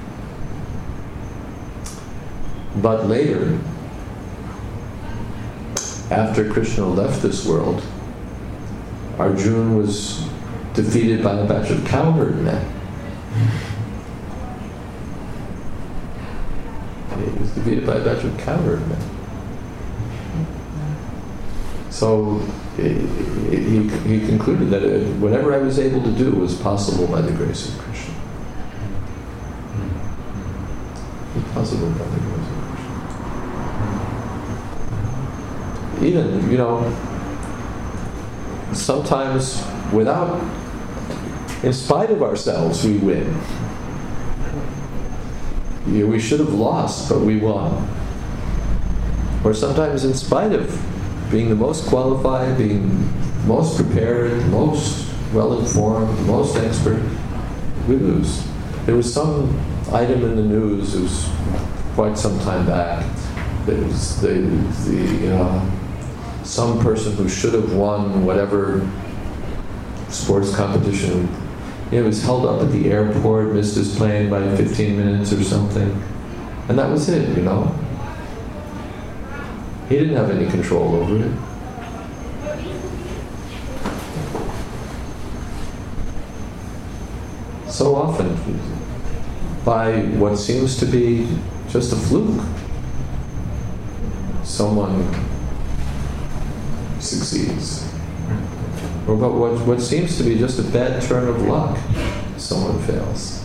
Speaker 1: But later, after Krishna left this world, Arjuna was defeated by a batch of cowherd men. He was defeated by a batch of cowherd men. So he, he, he concluded that it, whatever I was able to do was possible by the grace of Krishna. Possible by the grace of Krishna. Even, you know, sometimes without, in spite of ourselves, we win. You know, we should have lost, but we won. Or sometimes in spite of being the most qualified, being most prepared, most well-informed, most expert, we lose. There was some item in the news, it was quite some time back, that was the, the uh, some person who should have won whatever sports competition, you know, was held up at the airport, missed his plane by fifteen minutes or something, and that was it, you know. He didn't have any control over it. So often, by what seems to be just a fluke, someone succeeds. Or about what, what seems to be just a bad turn of luck, someone fails.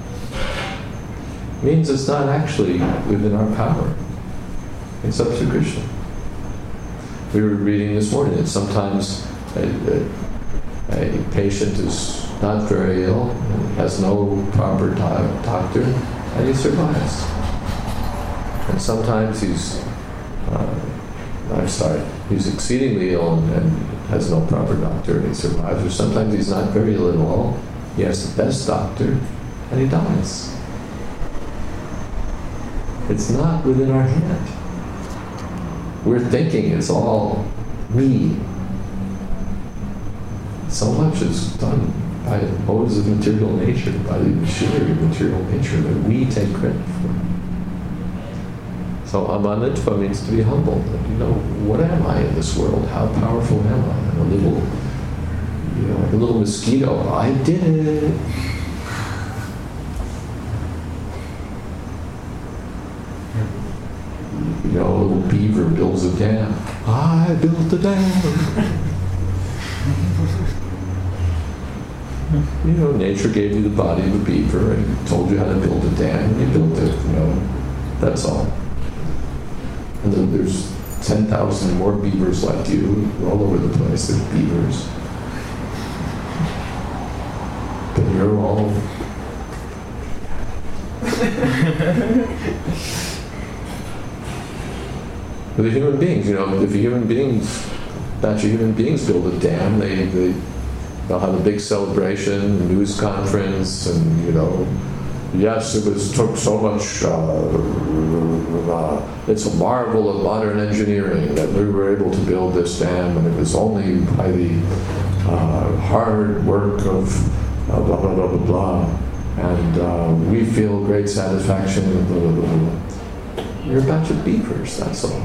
Speaker 1: It means it's not actually within our power. It's up to Krishna. We were reading this morning that sometimes a, a, a patient is not very ill, and has no proper do- doctor, and he survives. And sometimes he's, uh, I'm sorry, he's exceedingly ill and, and has no proper doctor, and he survives. Or sometimes he's not very ill at all, he has the best doctor, and he dies. It's not within our hand. We're thinking it's all me. So much is done by the modes of material nature, by the machinery of material nature that we take credit for. So amanitva means to be humble. You know, what am I in this world? How powerful am I? I'm a little, you know, like a little mosquito. I did it. You know, a little beaver builds a dam. I built a dam. You know, nature gave you the body of a beaver and told you how to build a dam, and you built it, you know. That's all. And then there's ten thousand more beavers like you all over the place. There's beavers. But you're all... But the human beings, you know, if human beings, batch of human beings build a dam, they, they, they'll have a big celebration, a news conference, and, you know, yes, it was took so much, uh, uh, it's a marvel of modern engineering that we were able to build this dam, and it was only by the uh, hard work of uh, blah, blah, blah, blah, blah. And uh, we feel great satisfaction, and blah, blah, blah, blah. You're a batch of beavers, that's all.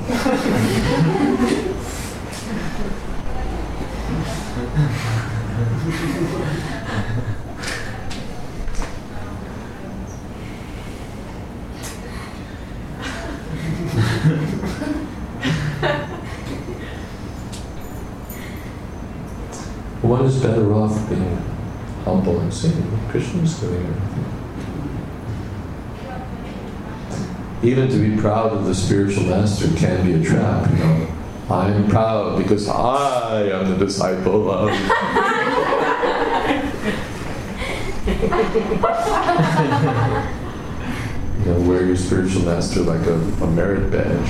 Speaker 1: One is better off being humble and saying, Krishna's doing everything. Even to be proud of the spiritual master can be a trap, you know. I'm proud because I am the disciple of... You know, wear your spiritual master like a, a merit badge.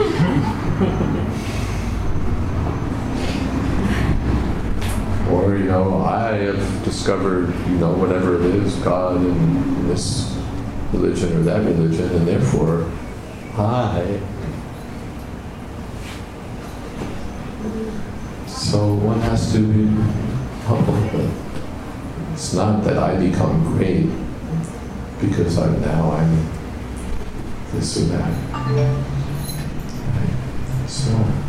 Speaker 1: Or, you know, I have discovered, you know, whatever it is, God in this religion or that religion, and therefore, I. So one has to be humble, but it's not that I become great because I'm now I'm this or that. Right? So.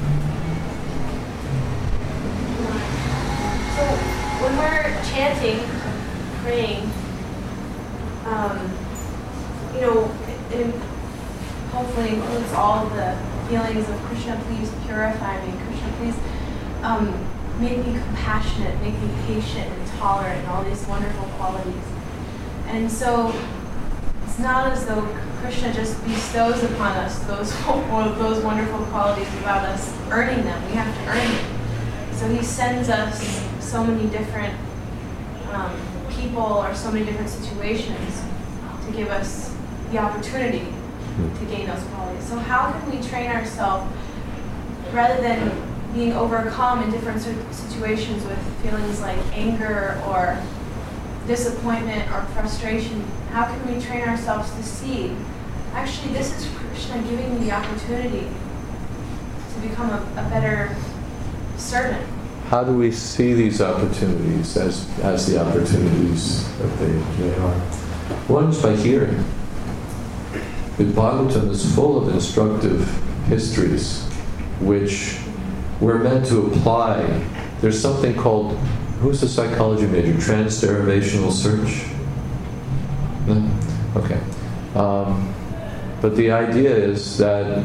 Speaker 6: So when we're chanting, praying, um, you know, it, it hopefully includes all the feelings of Krishna, please purify me, Krishna, please um, make me compassionate, make me patient and tolerant, and all these wonderful qualities. And so it's not as though Krishna just bestows upon us those those wonderful qualities without us earning them. We have to earn them. So he sends us so many different um, people or so many different situations to give us the opportunity to gain those qualities. So how can we train ourselves, rather than being overcome in different situations with feelings like anger or disappointment or frustration, how can we train ourselves to see, actually this is Krishna giving me the opportunity to become a, a better servant?
Speaker 1: How do we see these opportunities as, as the opportunities that they, they are? One is by hearing. The Bhagavatam is full of instructive histories which we're meant to apply. There's something called, who's the psychology major? Transderivational search? No? Okay. Um, but the idea is that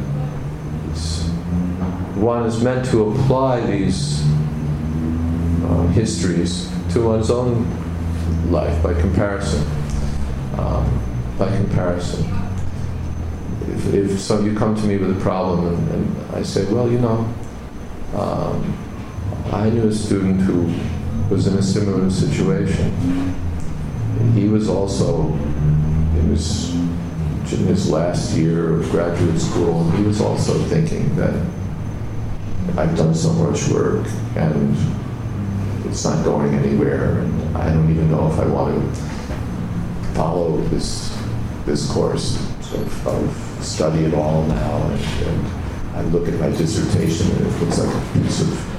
Speaker 1: one is meant to apply these uh, histories to one's own life by comparison. Um, by comparison. If, if so, you come to me with a problem, and, and I say, well, you know, um, I knew a student who was in a similar situation. And he was also in his, in his last year of graduate school, and he was also thinking that I've done so much work and it's not going anywhere, and I don't even know if I want to follow this this course of, of study at all now. And, and I look at my dissertation and it looks like a piece of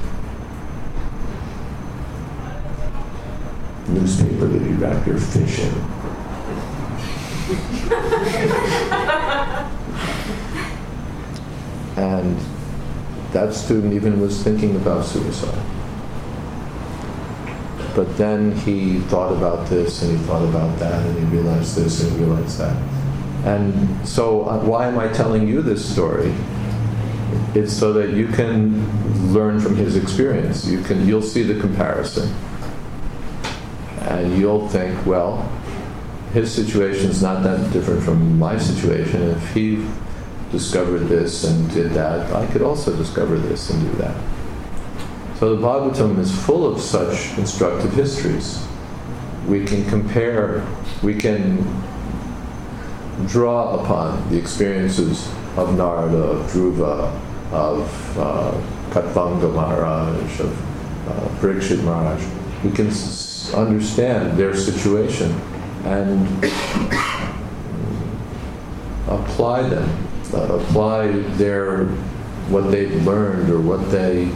Speaker 1: newspaper that you wrap your fish in. And that student even was thinking about suicide. But then he thought about this and he thought about that and he realized this and he realized that. And so uh, why am I telling you this story? It's so that you can learn from his experience. You can, you'll see the comparison. And you'll think, well, his situation is not that different from my situation. If he discovered this and did that, I could also discover this and do that. So the Bhagavatam is full of such instructive histories. We can compare, we can draw upon the experiences of Narada, of Dhruva, of uh, Katvanga Maharaj, of uh, Parikshit Maharaj. We can s- understand their situation and apply them, uh, apply their, what they've learned or what they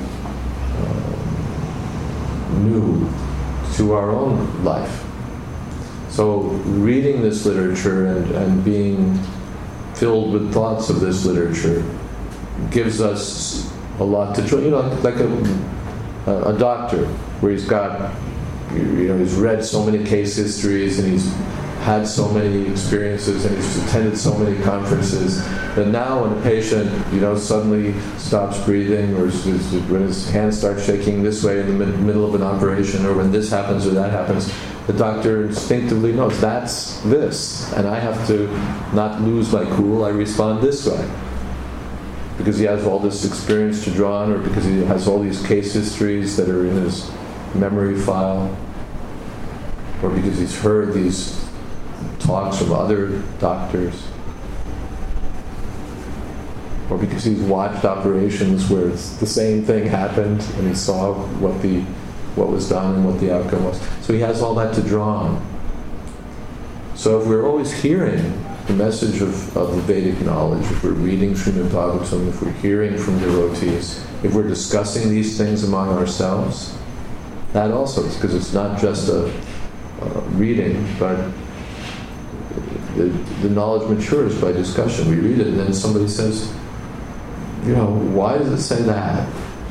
Speaker 1: uh, knew to our own life. So reading this literature and, and being filled with thoughts of this literature gives us a lot to, you know, like a, a doctor where he's got, you know, he's read so many case histories and he's had so many experiences and he's attended so many conferences that now when a patient, you know, suddenly stops breathing or is, is, when his hand starts shaking this way in the mid- middle of an operation, or when this happens or that happens, the doctor instinctively knows that's this, and I have to not lose my cool, I respond this way. Because he has all this experience to draw on, or because he has all these case histories that are in his memory file, or because he's heard these talks from other doctors, or because he's watched operations where it's the same thing happened and he saw what the what was done and what the outcome was. So he has all that to draw on. So if we're always hearing the message of, of the Vedic knowledge, if we're reading Srimad Bhagavatam, if we're hearing from devotees, if we're discussing these things among ourselves, that also is because it's not just a uh, reading, but the, the knowledge matures by discussion. We read it and then somebody says, you know, why does it say that?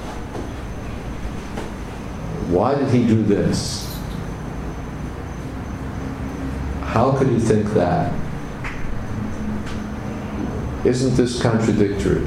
Speaker 1: Why did he do this? How could he think that? Isn't this contradictory?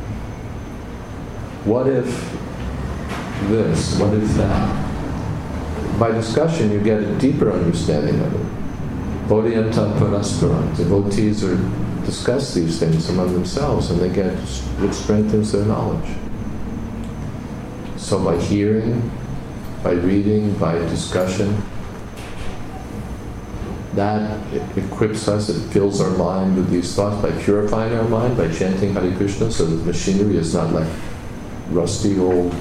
Speaker 1: What if this? What if that? By discussion, you get a deeper understanding of it. Bodhiyanta parasparam. Devotees are discuss these things among themselves, and they get it strengthens their knowledge. So by hearing, by reading, by discussion, that equips us, it fills our mind with these thoughts by purifying our mind, by chanting Hare Krishna, so that the machinery is not like rusty old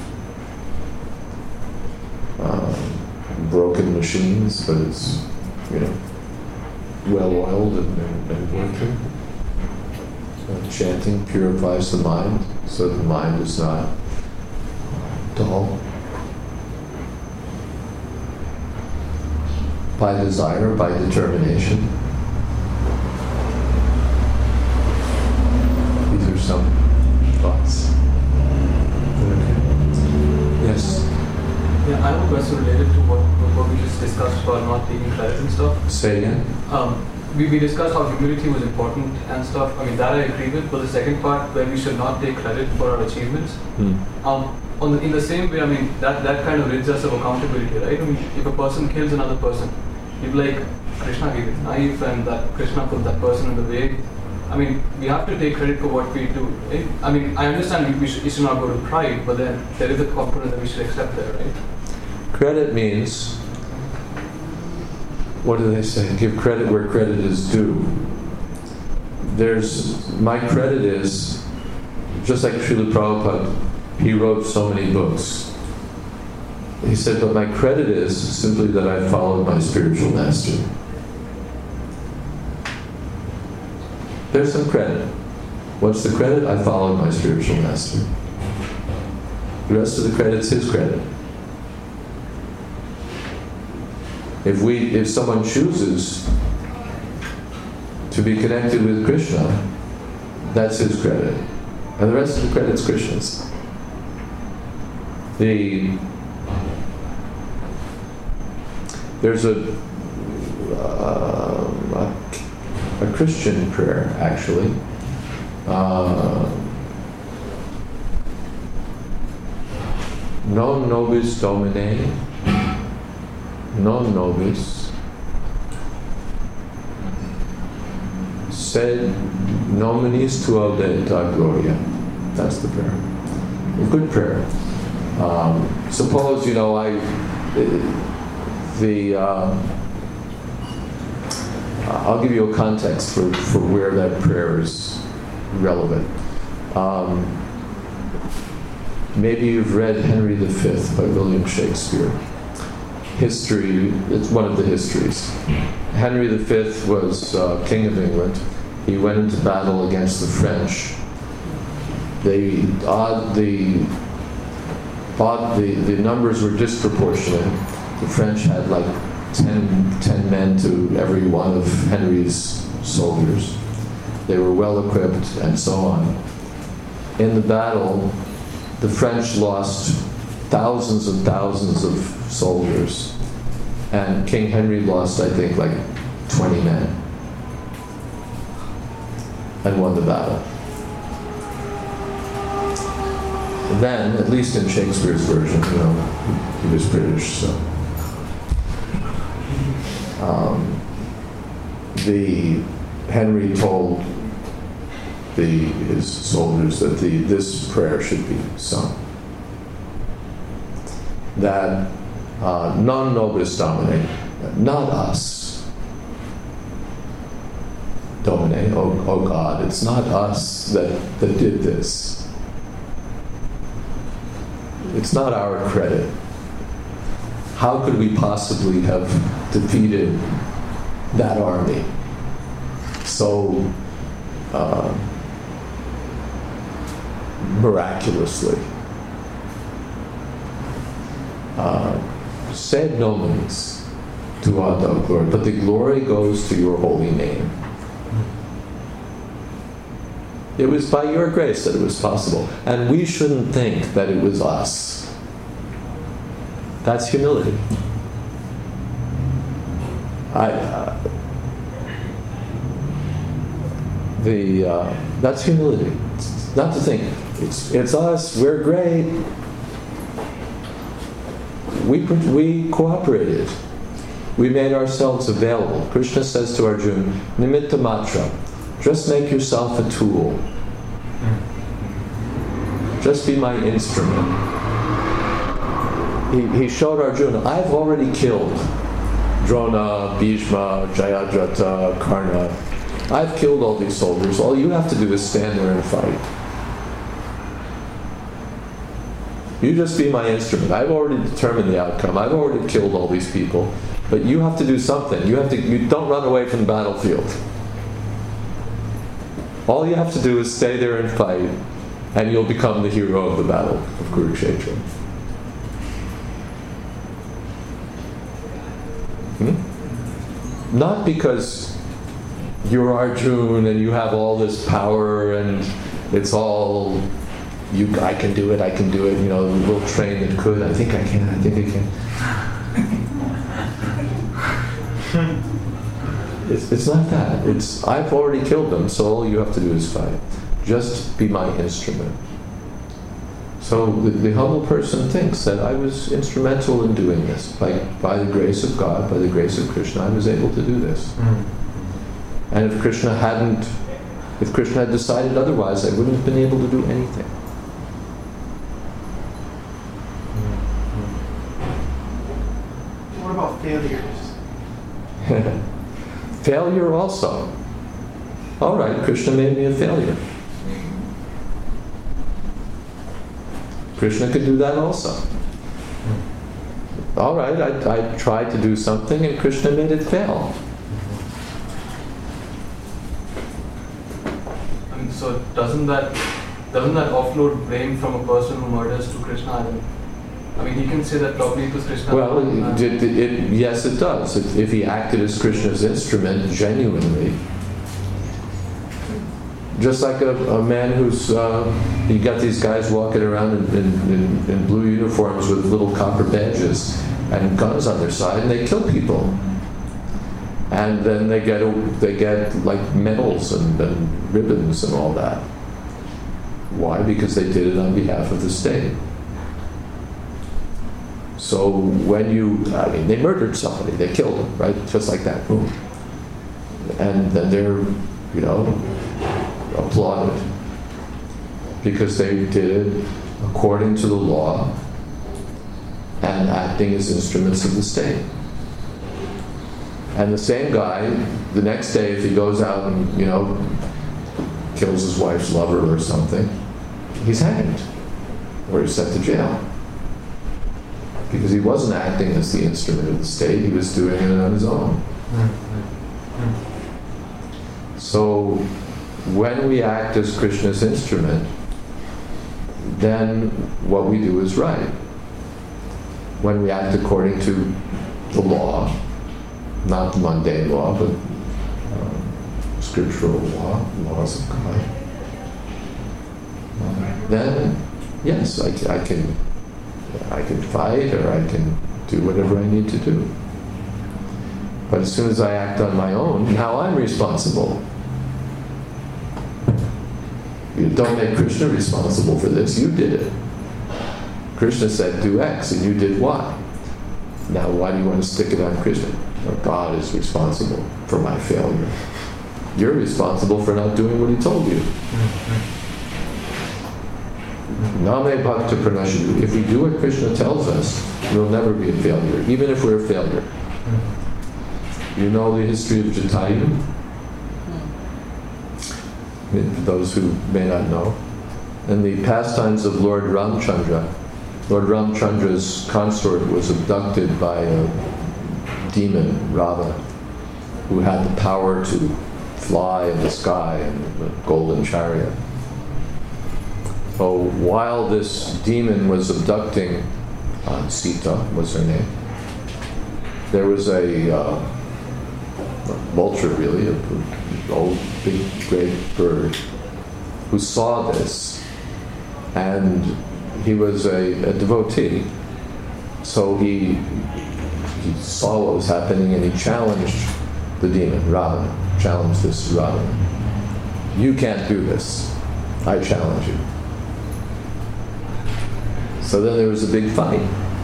Speaker 1: uh, broken machines, but it's, you know, well-oiled and, and, and working. Uh, chanting purifies the mind, so the mind is not dull. By desire, by determination. These are some thoughts. Okay. Yes?
Speaker 7: Yeah, I have a question related to what, what we just discussed about not taking credit and stuff.
Speaker 1: Say again?
Speaker 7: Um, we, we discussed how humility was important and stuff. I mean, that I agree with, but the second part, where we should not take credit for our achievements,
Speaker 1: Hmm.
Speaker 7: um, on the, in the same way, I mean, that, that kind of rids us of accountability, right? I mean, if a person kills another person, you'd be like, Krishna gave his knife and that Krishna put that person in the way. I mean, we have to take credit for what we do. It, I mean, I understand we, we should, it should not go to pride, but then there is a component that we should accept there, right?
Speaker 1: Credit means, what do they say? Give credit where credit is due. There's, my credit is, just like Srila Prabhupada, he wrote so many books. He said, but my credit is simply that I followed my spiritual master. There's some credit. What's the credit? I followed my spiritual master. The rest of the credit's his credit. If we, if someone chooses to be connected with Krishna, that's his credit. And the rest of the credit's Krishna's. The There's a, uh, a, a Christian prayer, actually. Uh, non nobis Domine, non nobis, sed nominis tua deta gloria. That's the prayer. A good prayer. Um, suppose, you know, I, the, uh, I'll give you a context for, for where that prayer is relevant. Um, maybe you've read Henry the Fifth by William Shakespeare. History, it's one of the histories. Henry the Fifth was uh, King of England. He went into battle against the French. They, odd, the, odd, the, the numbers were disproportionate. The French had like ten, ten men to every one of Henry's soldiers. They were well equipped and so on. In the battle, the French lost thousands and thousands of soldiers, and King Henry lost, I think, like twenty men, and won the battle. Then, at least in Shakespeare's version, you know, he was British, so um, the Henry told the his soldiers that the this prayer should be sung. That uh, non nobis Domine, not us, Domine, oh, oh God, it's not us that, that did this. It's not our credit. How could we possibly have defeated that army so uh, miraculously? Uh, sed nominis tua deo gloria, but the glory goes to your holy name. It was by your grace that it was possible, and we shouldn't think that it was us. That's humility. I, uh, the uh, that's humility. It's not to think it's it's us. We're great. We we cooperated. We made ourselves available. Krishna says to Arjuna, "Nimitta matra." Just make yourself a tool. Just be my instrument. He, he showed Arjuna, I've already killed Drona, Bhishma, Jayadratha, Karna. I've killed all these soldiers. All you have to do is stand there and fight. You just be my instrument. I've already determined the outcome. I've already killed all these people. But you have to do something. You have to. You don't run away from the battlefield. All you have to do is stay there and fight, and you'll become the hero of the battle of Kurukshetra. Hmm? Not because you're Arjuna and you have all this power and it's all you. I can do it. I can do it. You know, the little train that could. I think I can. I think I can. It's, it's not that. It's I've already killed them, so all you have to do is fight. Just be my instrument. So the, the humble person thinks that I was instrumental in doing this. By, by the grace of God, by the grace of Krishna, I was able to do this. Mm. And if Krishna hadn't, if Krishna had decided otherwise, I wouldn't have been able to do anything.
Speaker 3: What about failures?
Speaker 1: Failure also. All right, Krishna made me a failure. Krishna could do that also. All right, I, I tried to do something and Krishna made it fail.
Speaker 7: And so doesn't that doesn't that offload blame from a person who murders to Krishna? I mean, he can say that probably it was Krishna.
Speaker 1: Well, it, it, it, yes, it does. If, if he acted as Krishna's instrument genuinely. Just like a, a man who's, uh, you got these guys walking around in, in, in, in blue uniforms with little copper badges and guns on their side, and they kill people. And then they get, they get like medals and, and ribbons and all that. Why? Because they did it on behalf of the state. So when you, I mean, they murdered somebody, they killed them, right? Just like that, boom. And then they're, you know, applauded because they did it according to the law and acting as instruments of the state. And the same guy, the next day, if he goes out and, you know, kills his wife's lover or something, he's hanged or he's sent to jail. Because he wasn't acting as the instrument of the state, he was doing it on his own. So when we act as Krishna's instrument, then what we do is right. When we act according to the law, not the mundane law, but um, scriptural law, laws of God, uh, then yes, I, I can I can fight or I can do whatever I need to do. But as soon as I act on my own, now I'm responsible. You don't make Krishna responsible for this, you did it. Krishna said do X and you did Y. Now why do you want to stick it on Krishna? Well, God is responsible for my failure. You're responsible for not doing what he told you. Name bhakta pranashadu. If we do what Krishna tells us, we'll never be a failure, even if we're a failure. You know the history of Jatayu? For those who may not know. In the pastimes of Lord Ramchandra, Lord Ramchandra's consort was abducted by a demon, Radha, who had the power to fly in the sky in a golden chariot. So while this demon was abducting uh, Sita, was her name, there was a, uh, a vulture, really, an old, big, great bird, who saw this, and he was a, a devotee. So he he saw what was happening, and he challenged the demon, Radha, challenged this Radha. You can't do this. I challenge you. So then there was a big fight.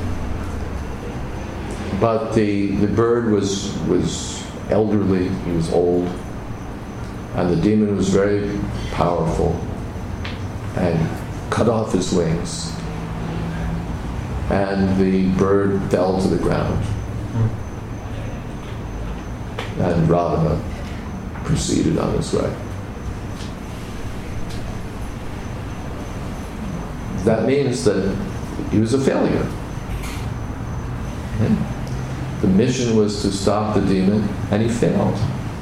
Speaker 1: But the, the bird was, was elderly, he was old, and the demon was very powerful, and cut off his wings, and the bird fell to the ground. And Radha proceeded on his way. That means that he was a failure. The mission was to stop the demon, and he failed.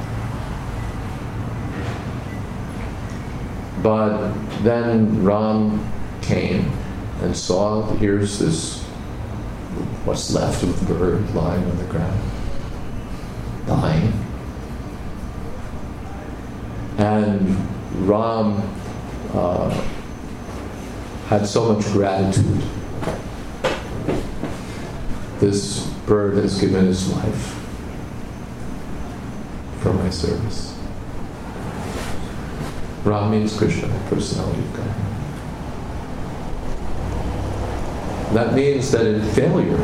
Speaker 1: But then Ram came and saw, here's this, what's left of the bird lying on the ground, dying. And Ram uh, had so much gratitude. This bird has given his life for my service. Ram means Krishna, personality of God. That means that in failure,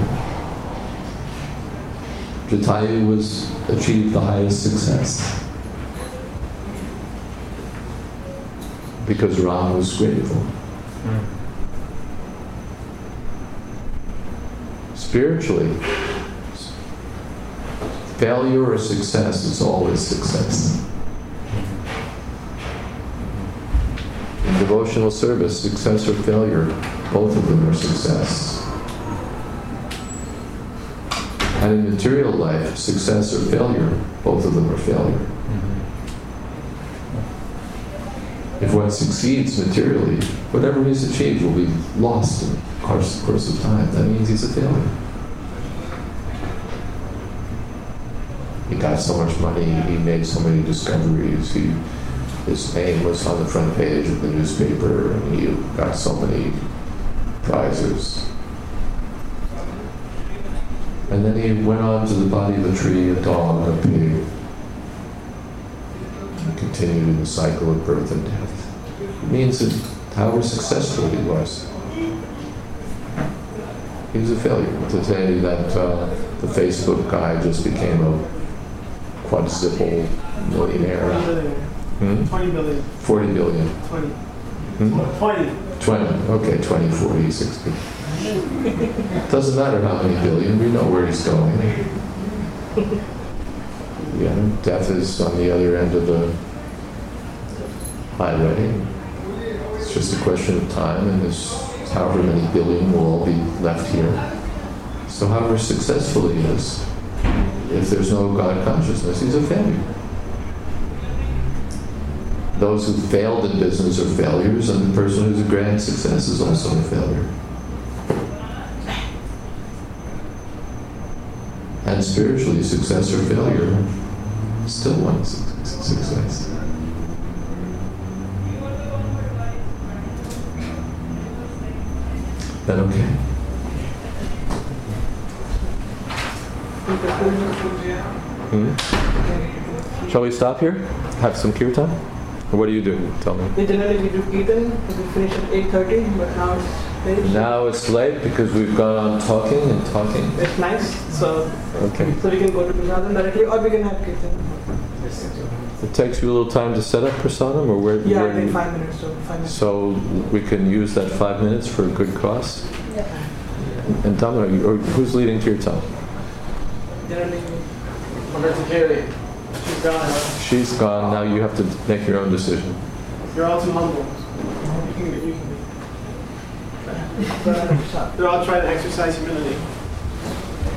Speaker 1: Jatayu was achieved the highest success. Because Ram was grateful. Mm. Spiritually, failure or success is always success. In devotional service, success or failure, both of them are success. And in material life, success or failure, both of them are failure. If one succeeds materially, whatever he's achieved will be lost in the course, course of time. That means he's a failure. He got so much money, he made so many discoveries, he, his name was on the front page of the newspaper, and he got so many prizes. And then he went on to the body of a tree, a dog, a pig. Continued in the cycle of birth and death. It means that however successful he was. He's a failure. To say that uh, the Facebook guy just became a quadruple millionaire. Hmm?
Speaker 5: twenty billion.
Speaker 1: forty billion.
Speaker 5: twenty.
Speaker 1: Hmm?
Speaker 5: twenty.
Speaker 1: twenty. Okay, twenty, forty, sixty. Doesn't matter how many billion, we know where he's going. Yeah, death is on the other end of the highway. It's just a question of time, and there's however many billion will all be left here. So however successful he is, if there's no God consciousness, he's a failure. Those who failed in business are failures, and the person who's a grand success is also a failure. And spiritually, success or failure, still one is success. That okay? Hmm? Shall we stop here? Have some kirtan? Or what do you do? Tell me.
Speaker 5: We generally we do kirtan, we finish at eight thirty, but now it's late.
Speaker 1: Now it's late because we've gone on talking and talking.
Speaker 5: It's nice, so
Speaker 1: Okay.
Speaker 5: so we can go to prasadam directly, or we can have kirtan.
Speaker 1: It takes you a little time to set up prasadam, or where?
Speaker 5: Yeah,
Speaker 1: where
Speaker 5: I
Speaker 1: do
Speaker 5: think
Speaker 1: you-
Speaker 5: five minutes. So five minutes.
Speaker 1: So we can use that five minutes for a good cause. And Damana, you- or who's leading kirtan?
Speaker 5: Generally,
Speaker 3: She's gone.
Speaker 1: She's gone. Now you have to make your own decision.
Speaker 3: You're all too humble.
Speaker 5: you can be, you can be. But,
Speaker 3: They're all trying to exercise humility.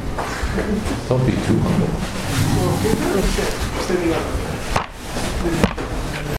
Speaker 1: Don't be too humble.
Speaker 3: Standing up.